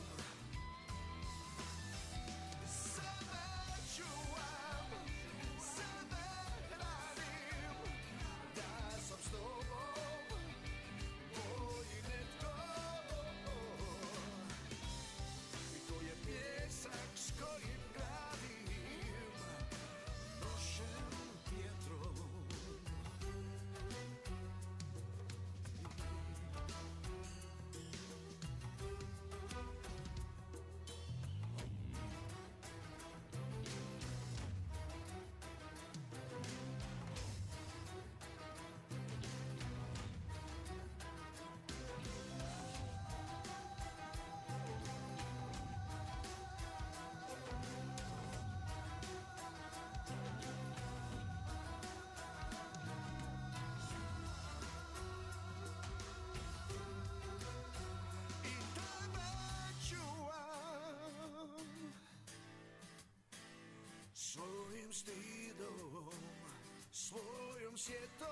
Speaker 4: Sebe čuvam, sebe hranim, da sam s tobom bolji netko. svojim stidom, svojom sjetom.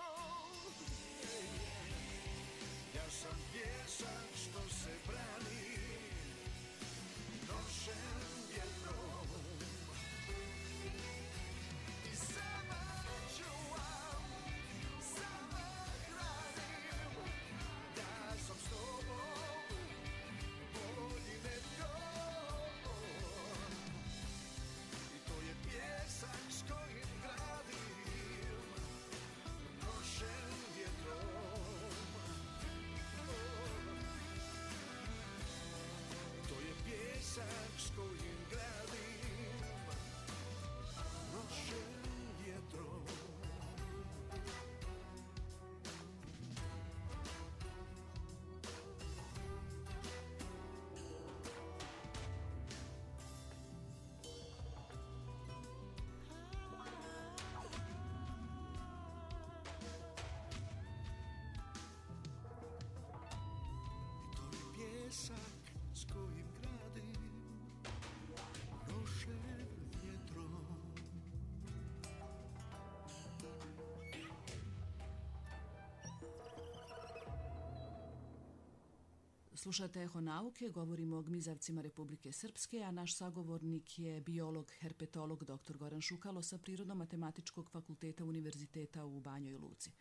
Speaker 4: Ja sam pjesak što se brani nošen vjetrom i sama čuvam, sama hranim. Ja sam s tobom bolji netko i to je pjesak s kojim gradim nošen vjetrom. To je pjesak s kojim gradim nošen vjetrom. To je pjesak s kojim gradim nošen vjetrom.
Speaker 2: Slušate Eho nauke, govorimo o gmizavcima Republike Srpske, a naš sagovornik je biolog, herpetolog doktor Goran Šukalo sa Prirodno-matematičkog fakulteta Univerziteta u Banjoj Luci.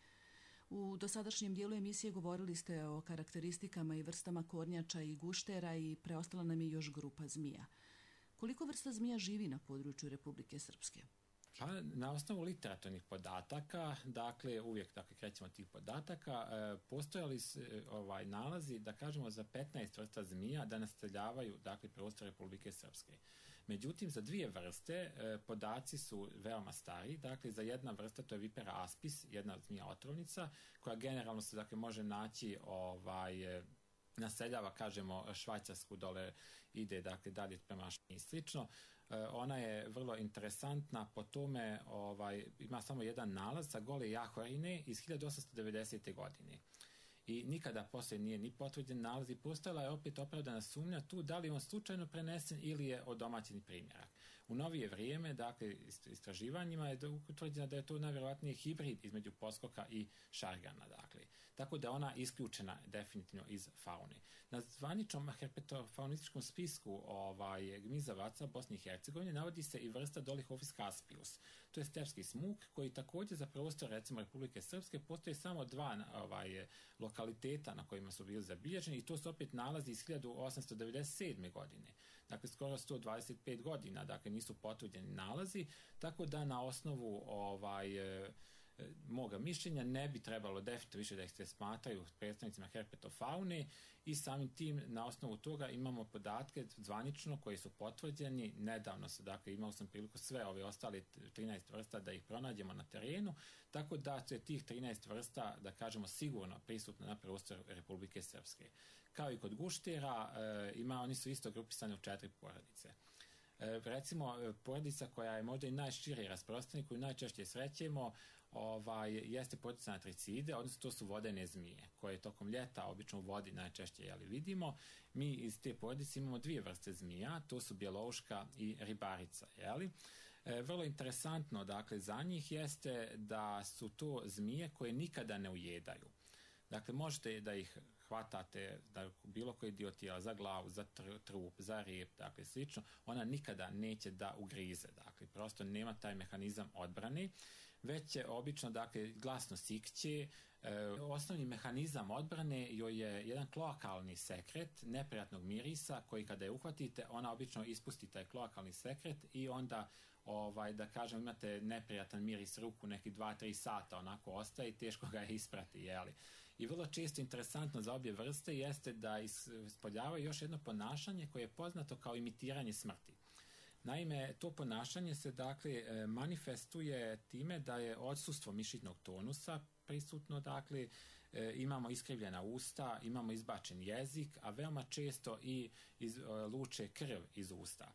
Speaker 2: U dosadašnjem dijelu emisije govorili ste o karakteristikama i vrstama kornjača i guštera i preostala nam je još grupa zmija. Koliko vrsta zmija živi na području Republike Srpske?
Speaker 3: Pa, na osnovu literaturnih podataka, dakle uvijek dakle, krećemo od tih podataka, e, postojali su e, ovaj, nalazi, da kažemo, za petnaest vrsta zmija da naseljavaju dakle, prostor Republike Srpske. Međutim, za dvije vrste e, podaci su veoma stari. Dakle, za jedna vrsta, to je Vipera aspis, jedna zmija otrovnica, koja generalno se dakle, može naći ovaj, e, naseljava, kažemo, Švajcarsku, dole ide dakle, dalje prema Španiji i slično. Ona je vrlo interesantna po tome, ovaj, ima samo jedan nalaz sa Gole Jahorine iz hiljadu osamsto devedesete. godine. I nikada poslije nije ni potvrđen nalaz i postojala je opet opravdana sumnja tu da li je on slučajno prenesen ili je odomaćeni primjerak. U novije vrijeme, dakle, istraživanjima je utvrđeno da je to najvjerojatnije hibrid između poskoka i šargana, dakle. Tako da ona isključena definitivno iz faune. Na zvaničnom herpetofaunističkom spisku ovaj, gmizavaca Bosne i Hercegovine navodi se i vrsta Dolichopsis caspius. To je stepski smuk koji također za prostor, recimo, Republike Srpske postoje samo dva ovaj, lokaliteta na kojima su bili zabilježeni i to se opet nalazi iz hiljadu osamsto devedeset sedme. godine. Dakle, skoro sto dvadeset pet godina, dakle, nisu potvrđeni nalazi, tako da na osnovu ovaj, e, moga mišljenja ne bi trebalo definitivno više da ih se smatraju predstavnicima herpetofaune i samim tim na osnovu toga imamo podatke zvanično koji su potvrđeni. Nedavno se, dakle, imao sam priliku sve ove ostale trinaest vrsta da ih pronađemo na terenu, tako da se tih trinaest vrsta, da kažemo, sigurno prisutno na prostoru Republike Srpske. Kao i kod guštera, e, ima, oni su isto grupisani u četiri porodice. E, recimo, porodica koja je možda i najšire rasprostranjena, koju najčešće srećemo, ovaj, jeste porodica natricide, odnosno to su vodene zmije, koje tokom ljeta obično u vodi najčešće jeli, vidimo. Mi iz te porodice imamo dvije vrste zmija, to su bjelouška i ribarica. Jeli? E, vrlo interesantno, dakle, za njih jeste da su to zmije koje nikada ne ujedaju. Dakle, možete da ih hvatate da bilo koji dio tijela, za glavu, za trup, za rep, dakle slično, ona nikada neće da ugrize. Dakle, prosto nema taj mehanizam odbrane, već će obično, dakle, glasno sikće. E, osnovni mehanizam odbrane joj je jedan kloakalni sekret neprijatnog mirisa koji kada je uhvatite, ona obično ispusti taj kloakalni sekret i onda ovaj, da kažem, imate neprijatan miris ruku neki dva tri sata, onako ostaje i teško ga je isprati, jeli. I vrlo često interesantno za obje vrste jeste da ispoljavaju još jedno ponašanje koje je poznato kao imitiranje smrti. Naime, to ponašanje se, dakle, manifestuje time da je odsustvo mišićnog tonusa prisutno, dakle, e, imamo iskrivljena usta, imamo izbačen jezik, a veoma često i iz, e, luče krv iz usta.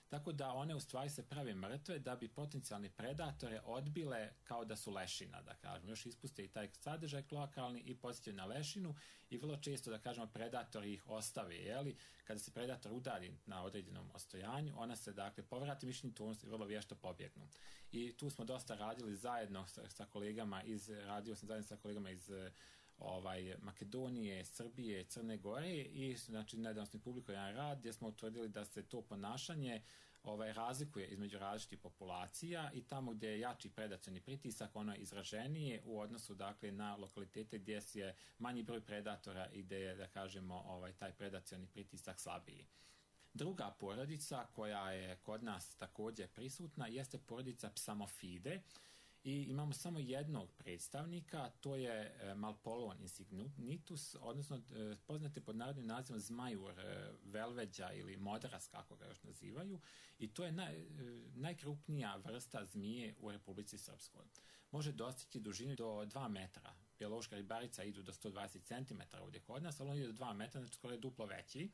Speaker 3: tako da one u stvari se prave mrtve da bi potencijalni predatore odbile kao da su lešina, da kažemo. Još ispuste i taj sadržaj kloakalni i podsjećaju na lešinu i vrlo često, da kažemo, predatori ih ostave, jeli? Kada se predator udari na određenom ostojanju, ona se, dakle, povrati mišićni tonus i vrlo vješto pobjegnu. I tu smo dosta radili zajedno sa, sa kolegama iz, radio sam zajedno sa kolegama iz ovaj, Makedonije, Srbije, Crne Gore i znači nedavno smo publikovali jedan rad gdje smo utvrdili da se to ponašanje ovaj, razlikuje između različitih populacija i tamo gdje je jači predacioni pritisak, ono je izraženije u odnosu, dakle, na lokalitete gdje je manji broj predatora i gdje je, da kažemo, ovaj, taj predacioni pritisak slabiji. Druga porodica koja je kod nas također prisutna jeste porodica Psamofide i imamo samo jednog predstavnika, to je Malpolon insignitus, odnosno poznate pod narodnim nazivom zmajur, velveđa ili modras, kako ga još nazivaju, i to je naj, najkrupnija vrsta zmije u Republici Srpskoj. Može dostići dužinu do dva metra. Biološka ribarica idu do sto dvadeset centimetara ovdje kod nas, ali on ide do dva metra, znači skoro je duplo veći.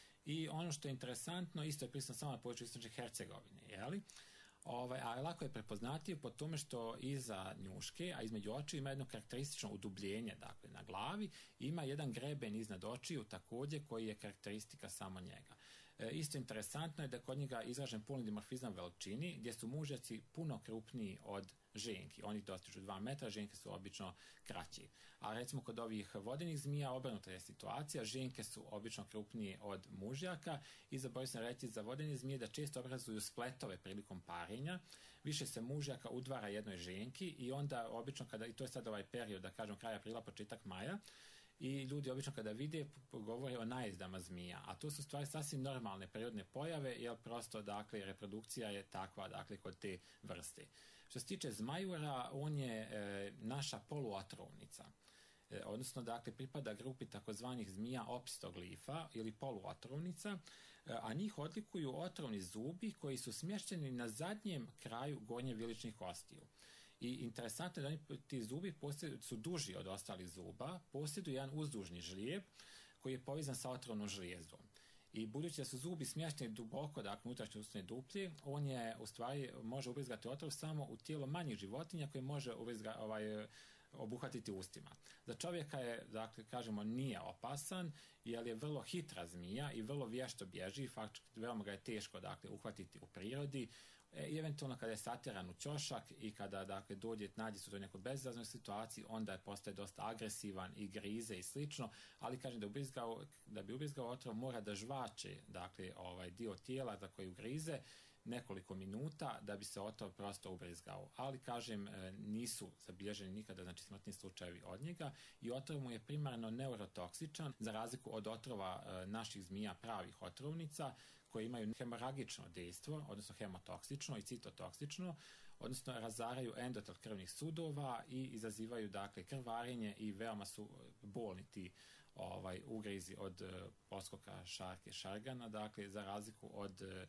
Speaker 3: I ono što je interesantno, isto je prisutno samo na području istočne Hercegovine, jeli? Ovaj, a lako je prepoznatio po tome što iza njuške, a između očiju ima jedno karakteristično udubljenje, dakle, na glavi, ima jedan greben iznad očiju također koji je karakteristika samo njega. E, isto interesantno je da kod njega izražen polni dimorfizam veličini, gdje su mužjaci puno krupniji od ženki. Oni dostižu dva metra, ženke su obično kraći. A recimo kod ovih vodenih zmija obrnuta je situacija, ženke su obično krupnije od mužjaka i zaboravio sam reći za vodene zmije da često obrazuju spletove prilikom parenja. Više se mužjaka udvara jednoj ženki i onda obično kada, i to je sad ovaj period, da kažem, kraj aprila, početak maja, i ljudi obično kada vide govore o najezdama zmija, a to su stvari sasvim normalne prirodne pojave, jer prosto, dakle, reprodukcija je takva, dakle, kod te vrste. Što se tiče zmajura, on je e, naša poluotrovnica, e, odnosno, dakle, pripada grupi takozvanih zmija opstoglifa ili poluotrovnica, e, a njih odlikuju otrovni zubi koji su smješteni na zadnjem kraju gornje viličnih kostiju. I interesantno je da oni, ti zubi posjeduju, su duži od ostalih zuba, posjeduju jedan uzdužni žlijeb koji je povezan sa otrovnom žlijezdom. I budući da su zubi smješteni duboko, dakle, unutrašnje usne duplje, on je, u stvari, može ubrizgati otrov samo u tijelo manjih životinja koje može ubrizga, ovaj, obuhvatiti ustima. Za čovjeka je, dakle, kažemo, nije opasan, jer je vrlo hitra zmija i vrlo vješto bježi, faktički veoma ga je teško, dakle, uhvatiti u prirodi. E, eventualno kada je satjeran u ćošak i kada, dakle, dođe, nađe se u toj nekoj bezizlaznoj situaciji, onda je postaje dosta agresivan i grize i slično, ali kažem da, ubrizgao, da bi ubrizgao otrov mora da žvače, dakle, ovaj dio tijela za koju grize nekoliko minuta da bi se otrov prosto ubrizgao. Ali, kažem, nisu zabilježeni nikada, znači, smrtni slučajevi od njega i otrov mu je primarno neurotoksičan, za razliku od otrova naših zmija pravih otrovnica, koje imaju hemoragično dejstvo, odnosno hemotoksično i citotoksično, odnosno razaraju endotel krvnih sudova i izazivaju, dakle, krvarenje i veoma su bolni ti ovaj, ugrizi od uh, poskoka šarke šargana, dakle, za razliku od uh,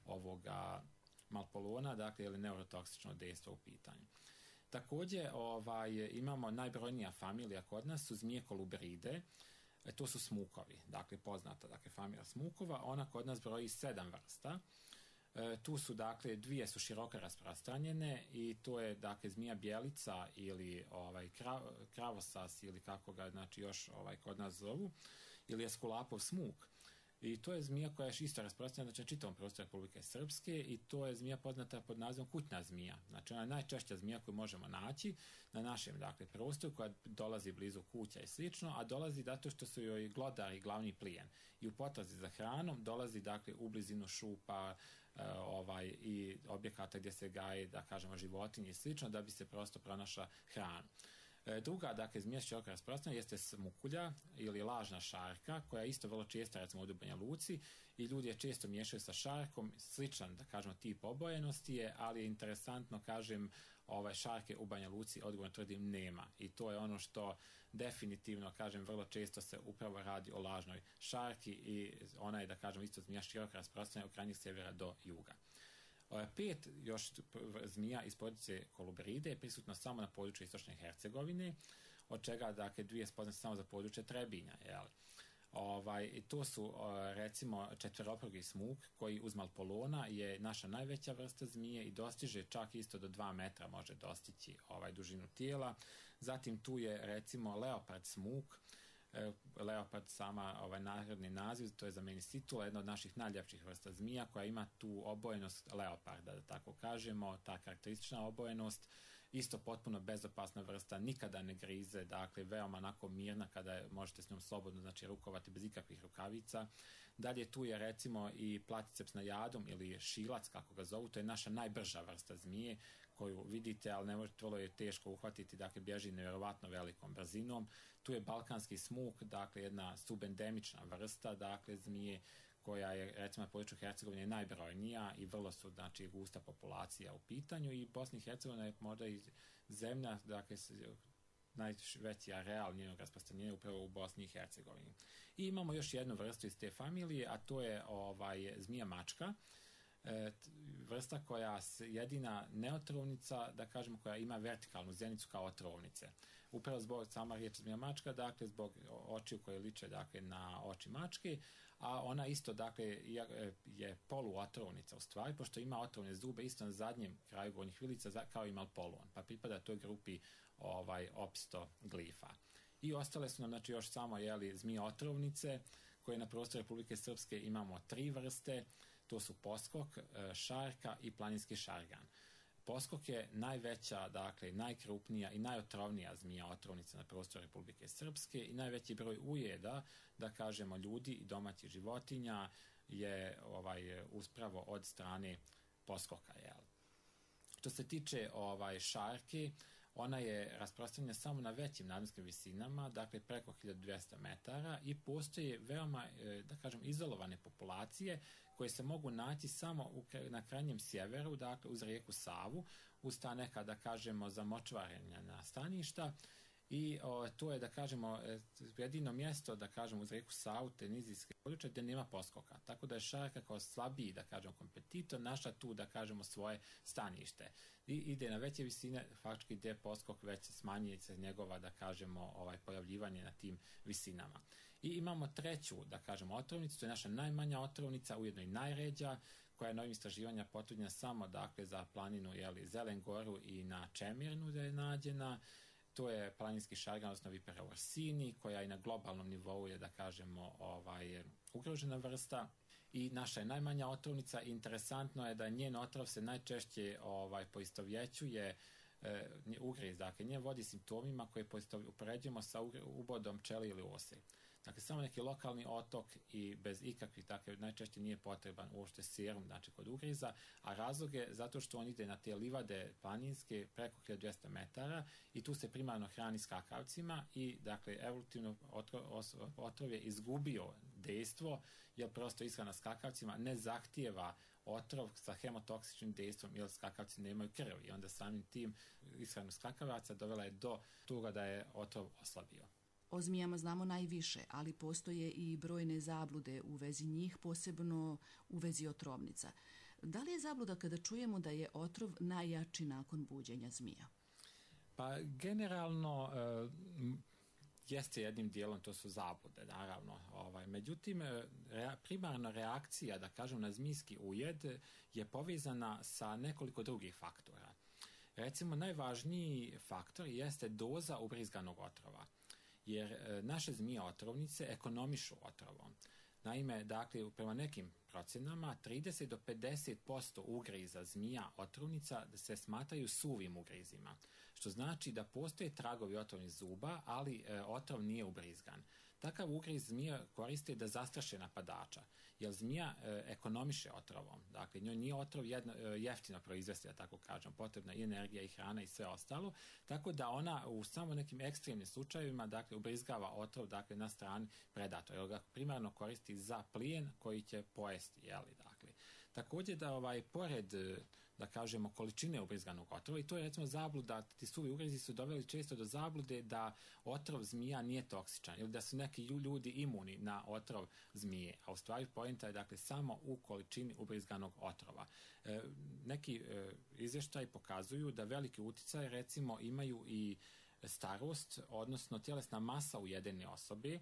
Speaker 3: ovoga malpolona, dakle, ili neurotoksično dejstvo u pitanju. Također, ovaj, imamo najbrojnija familija kod nas su zmije kolubride. E, to su smukovi, dakle, poznata, dakle, familija smukova, ona kod nas broji sedam vrsta. E, tu su, dakle, dvije su široko rasprostranjene i to je, dakle, zmija bijelica ili ovaj, krav, kravosas ili kako ga, znači, još ovaj, kod nas zovu, ili eskulapov smuk. I to je zmija koja je isto rasprostranjena, znači, na čitavom prostoru Republike Srpske i to je zmija poznata pod nazivom kućna zmija. Znači, ona je najčešća zmija koju možemo naći na našem, dakle, prostoru, koja dolazi blizu kuća i slično, a dolazi zato što su joj glodari glavni plijen. I u potrazi za hranom dolazi, dakle, u blizinu šupa, e, ovaj, i objekata gdje se gaje, da kažemo, životinje i slično, da bi se prosto pronašla hranu. Druga, dakle, zmija široko rasprostranjena jeste smukulja ili lažna šarka, koja je isto vrlo česta, recimo, u Banja Luci, i ljudi je često miješaju sa šarkom, sličan, da kažemo, tip obojenosti je, ali je interesantno, kažem, ovaj, šarke u Banja Luci, odgovorno tvrdim, nema. I to je ono što definitivno, kažem, vrlo često se upravo radi o lažnoj šarki i ona je, da kažem, isto zmija široko rasprostranjena od krajnjeg sjevera do juga. Pet još zmija iz porodice kolubride je prisutno samo na području istočne Hercegovine, od čega, dakle, dvije spoznate samo za područje Trebinja, jel? Ovaj, i to su o, recimo četveroprugi smuk koji uz malpolona je naša najveća vrsta zmije i dostiže čak isto do dva metra može dostići ovaj, dužinu tijela. Zatim tu je recimo leopard smuk. E, leopard sama ovaj narodni naziv, to je za meni situla, jedna od naših najljepših vrsta zmija koja ima tu obojenost leoparda, da tako kažemo, ta karakteristična obojenost. Isto potpuno bezopasna vrsta, nikada ne grize, dakle veoma onako mirna kada je, možete s njom slobodno znači rukovati bez ikakvih rukavica. Dalje tu je recimo i platiceps najadum ili šilac kako ga zovu, to je naša najbrža vrsta zmije koju vidite, ali ne možete, vrlo je teško uhvatiti, dakle bježi nevjerovatno velikom brzinom. Tu je balkanski smuk, dakle jedna subendemična vrsta, dakle zmije koja je recimo na području Hercegovine najbrojnija i vrlo su znači gusta populacija u pitanju i Bosna i Hercegovina je možda i zemlja dakle najveći areal njenog rasprostranjenja upravo u Bosni i Hercegovini. I imamo još jednu vrstu iz te familije, a to je ovaj zmija mačka. E, vrsta koja je jedina neotrovnica, da kažemo, koja ima vertikalnu zenicu kao otrovnice. Upravo zbog sama riječ zmija mačka, dakle zbog očiju koje liče dakle na oči mačke, a ona isto dakle je poluotrovnica u stvari, pošto ima otrovne zube isto na zadnjem kraju gornjih vilica kao i malpolon, pa pripada toj grupi ovaj opstoglifa. I ostale su nam znači još samo jeli zmije otrovnice koje na prostoru Republike Srpske imamo tri vrste. To su poskok, šarka i planinski šargan. Poskok je najveća, dakle, najkrupnija i najotrovnija zmija otrovnica na prostoru Republike Srpske i najveći broj ujeda, da kažemo, ljudi i domaćih životinja je ovaj uspravo od strane poskoka. Jel? Što se tiče ovaj šarke, ona je rasprostranjena samo na većim nadmorskim visinama, dakle preko hiljadu dvjesto metara i postoje veoma, da kažem, izolovane populacije koje se mogu naći samo u, na krajnjem sjeveru, dakle uz rijeku Savu, uz ta neka, da kažemo, zamočvarenja staništa. I o, to je, da kažemo, jedino mjesto, da kažemo, uz rijeku Savu, te nizijske područje, gdje nema poskoka. Tako da je šarka kao slabiji, da kažemo, kompetitor, naša tu, da kažemo, svoje stanište. I ide na veće visine, faktički gdje poskok već smanjuje se njegova, da kažemo, ovaj, pojavljivanje na tim visinama. I imamo treću, da kažemo, otrovnicu, to je naša najmanja otrovnica, ujedno i najređa, koja je novim istraživanja potvrđena samo, dakle, za planinu, jeli, Zelengoru i na Čemirnu da je nađena. To je planinski šargan, odnosno Vipera orsini, koja i na globalnom nivou je, da kažemo, ovaj, ugrožena vrsta. I naša je najmanja otrovnica. Interesantno je da njen otrov se najčešće ovaj, poistovjećuje e, ugriz, dakle, njen vodi simptomima koje upoređujemo sa ubodom pčele ili ose. Dakle, samo neki lokalni otok i bez ikakvih, dakle, najčešće nije potreban uopšte serum, znači kod ugriza, a razlog je zato što on ide na te livade planinske preko hiljadu dvjesto metara i tu se primarno hrani skakavcima i, dakle, evolutivno otrov je izgubio dejstvo, jer prosto ishrana skakavcima ne zahtijeva otrov sa hemotoksičnim dejstvom, jer skakavci nemaju krv i onda samim tim ishranu skakavaca dovela je do toga da je otrov oslabio.
Speaker 2: O zmijama znamo najviše, ali postoje i brojne zablude u vezi njih, posebno u vezi otrovnica. Da li je zabluda kada čujemo da je otrov najjači nakon buđenja zmija?
Speaker 3: Pa generalno e, jeste jednim dijelom, to su zablude, naravno. Ovaj, međutim, rea, primarna reakcija, da kažem, na zmijski ujed je povezana sa nekoliko drugih faktora. Recimo, najvažniji faktor jeste doza ubrizganog otrova. Jer e, naše zmije otrovnice ekonomišu otrovom. Naime, dakle, prema nekim procjenama, trideset do pedeset posto ugriza zmija otrovnica se smatraju suvim ugrizima, što znači da postoje tragovi otrovnih zuba, ali e, otrov nije ubrizgan. Takav ugriz zmija koriste da zastraše napadača, jer zmija e, ekonomiše otrovom. Dakle, njoj nije otrov jedno, e, jeftino proizvesti, da tako kažem, potrebna i energija i hrana i sve ostalo, tako da ona u samo nekim ekstremnim slučajevima, dakle, ubrizgava otrov, dakle, na strani predatora, jer ga primarno koristi za plijen koji će pojesti, jeli, dakle. Također da, ovaj, pored, da kažemo, količine ubrizganog otrova, i to je recimo zabluda, ti suvi ugrizi su doveli često do zablude da otrov zmija nije toksičan ili da su neki ljudi imuni na otrov zmije, a u stvari poenta je, dakle, samo u količini ubrizganog otrova. E, neki e, izvještaji pokazuju da veliki utjecaj recimo imaju i starost, odnosno tjelesna masa ujedene osobe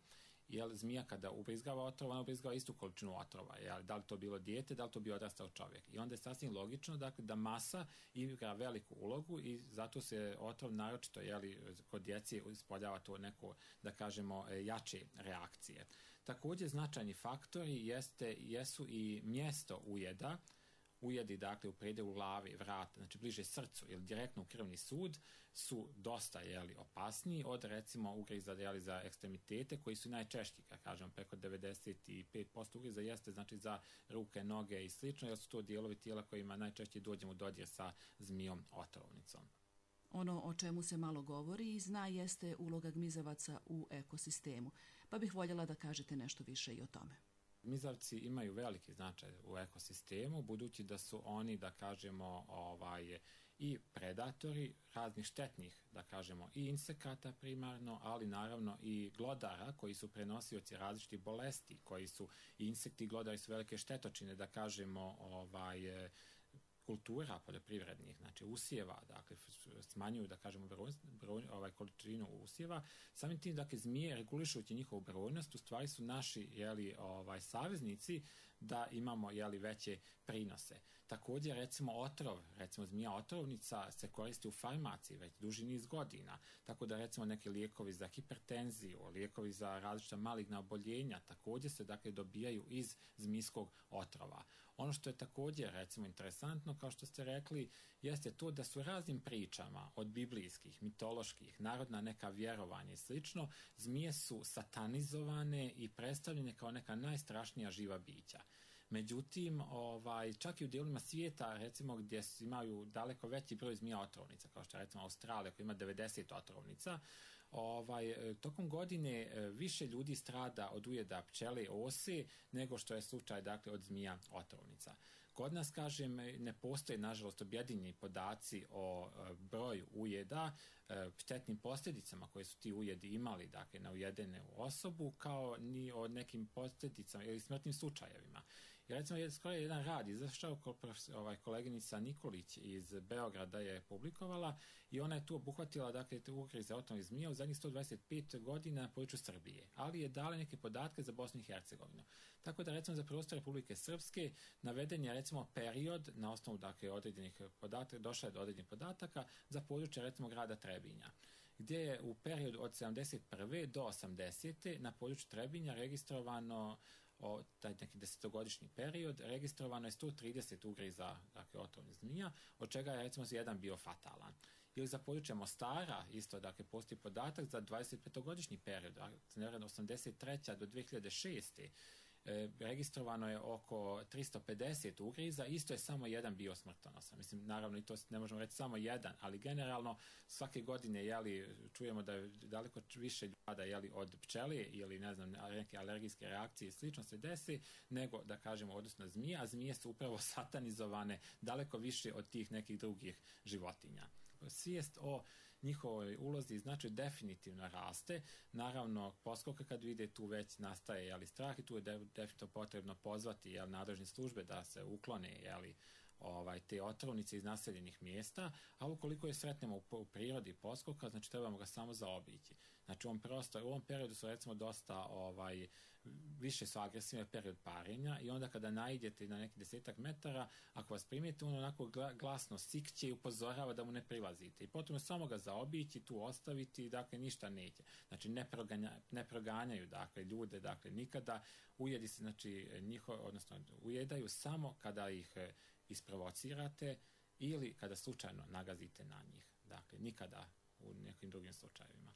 Speaker 3: Jel, zmija kada ubrizgava otrova, ona ubrizgava istu količinu otrova. Jel, da li to bilo dijete, da li to bio odrastao čovjek. I onda je sasvim logično dakle, da masa igra veliku ulogu i zato se otrov naročito jeli, kod djece ispoljava to neko, da kažemo, jače reakcije. Također značajni faktori jeste, jesu i mjesto ujeda, ujedi dakle u predelu glave, vrata, znači bliže srcu ili direktno u krvni sud su dosta jeli, opasniji od recimo ugriza jeli, za ekstremitete koji su najčešći, kad kažem, preko devedeset pet posto ugriza jeste znači za ruke, noge i slično, jer su to dijelovi tijela kojima najčešće dođemo u dodir sa zmijom otrovnicom.
Speaker 2: Ono o čemu se malo govori i zna jeste uloga gmizavaca u ekosistemu, pa bih voljela da kažete nešto više i o tome.
Speaker 3: Gmizavci imaju veliki značaj u ekosistemu, budući da su oni, da kažemo, ovaj, i predatori raznih štetnih, da kažemo, i insekata primarno, ali naravno i glodara koji su prenosioci različitih bolesti, koji su i insekti i glodari su velike štetočine, da kažemo, ovaj, kultura poljoprivrednih, znači usjeva, dakle smanjuju, da kažemo, broj, broj, ovaj, količinu usjeva. Samim tim, dakle, zmije regulišujući njihovu brojnost, u stvari su naši jeli, ovaj, saveznici da imamo jeli, veće prinose. Također, recimo, otrov, recimo zmija otrovnica se koristi u farmaciji već duži niz godina, tako da recimo neki lijekovi za hipertenziju, lijekovi za različita maligna oboljenja također se dakle dobijaju iz zmijskog otrova. Ono što je također recimo interesantno, kao što ste rekli, jeste to da su raznim pričama od biblijskih, mitoloških, narodna neka vjerovanja i slično, zmije su satanizovane i predstavljene kao neka najstrašnija živa bića. Međutim, ovaj, čak i u dijelovima svijeta, recimo gdje imaju daleko veći broj zmija otrovnica, kao što je recimo Australija koja ima devedeset otrovnica, ovaj, tokom godine više ljudi strada od ujeda pčele ose nego što je slučaj dakle, od zmija otrovnica. Kod nas, kažem, ne postoje, nažalost, objedinjeni podaci o broju ujeda, štetnim posljedicama koje su ti ujedi imali, dakle, na ujedenu osobu, kao ni o nekim posljedicama ili smrtnim slučajevima. I recimo, je skoro jedan rad izašao, ovaj, koleginica Nikolić iz Beograda je publikovala i ona je tu obuhvatila, dakle, ugrize otrovnih zmija u zadnjih sto dvadeset pet godina na području Srbije, ali je dala neke podatke za Bosnu i Hercegovinu. Tako da, recimo, za prostor Republike Srpske naveden je, recimo, period na osnovu, dakle, određenih podataka, došla je do određenih podataka za područje, recimo, grada Trebinja, gdje je u periodu od sedamdeset prve do osamdesete na području Trebinja registrovano o taj neki desetogodišnji period, registrovano je sto trideset ugriza, dakle, otrovnih zmija, od čega je recimo jedan bio fatalan. Ili za područje Mostara, isto, dakle, postoji podatak za dvadesetpetogodišnji period, od osamdeset treće do dve hiljade šeste. E, registrovano je oko tristo pedeset ugriza, isto je samo jedan bio smrtonosan. Mislim, naravno, i to ne možemo reći samo jedan, ali generalno svake godine jeli, čujemo da je daleko više ljada jeli, od pčele ili, ne znam, neke alergijske reakcije i slično se desi, nego, da kažemo, odnosno zmije, a zmije su upravo satanizovane daleko više od tih nekih drugih životinja. Svijest o njihovoj ulozi znači definitivno raste. Naravno, poskoka kad vide tu već nastaje jeli, strah i tu je definitivno potrebno pozvati jeli, nadležne službe da se uklone jeli, ovaj, te otrovnice iz naseljenih mjesta, a ukoliko je sretnemo u, u prirodi poskoka, znači trebamo ga samo zaobići. Znači u ovom, prostoru, u ovom periodu su recimo dosta ovaj, više su agresivne period parenja i onda kada naiđete na neki desetak metara, ako vas primijete, on onako glasno sikće i upozorava da mu ne prilazite. I potom je samo ga zaobići, tu ostaviti, dakle ništa neće. Znači ne, proganja, ne proganjaju dakle, ljude, dakle nikada ujedi se, znači njiho, odnosno ujedaju samo kada ih isprovocirate ili kada slučajno nagazite na njih. Dakle, nikada u nekim drugim slučajevima.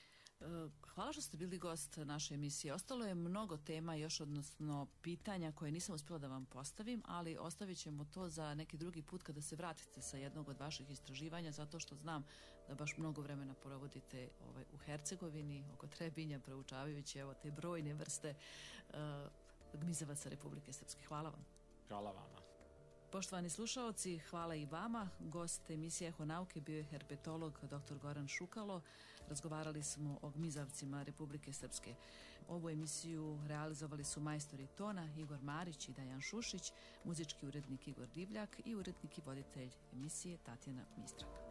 Speaker 2: Hvala što ste bili gost naše emisije. Ostalo je mnogo tema još, odnosno pitanja koje nisam uspjela da vam postavim, ali ostavit ćemo to za neki drugi put kada se vratite sa jednog od vaših istraživanja, zato što znam da baš mnogo vremena provodite ovaj, u Hercegovini, oko Trebinja, proučavajući evo te brojne vrste uh, gmizavaca Republike Srpske. Hvala vam.
Speaker 3: Hvala vama.
Speaker 2: Poštovani slušaoci, hvala i vama. Gost emisije Eho nauke bio je herpetolog doktor Goran Šukalo. Razgovarali smo o gmizavcima Republike Srpske. Ovu emisiju realizovali su majstori tona Igor Marić i Dajan Šušić, muzički urednik Igor Divljak i urednik i voditelj emisije Tatjana Mistrak.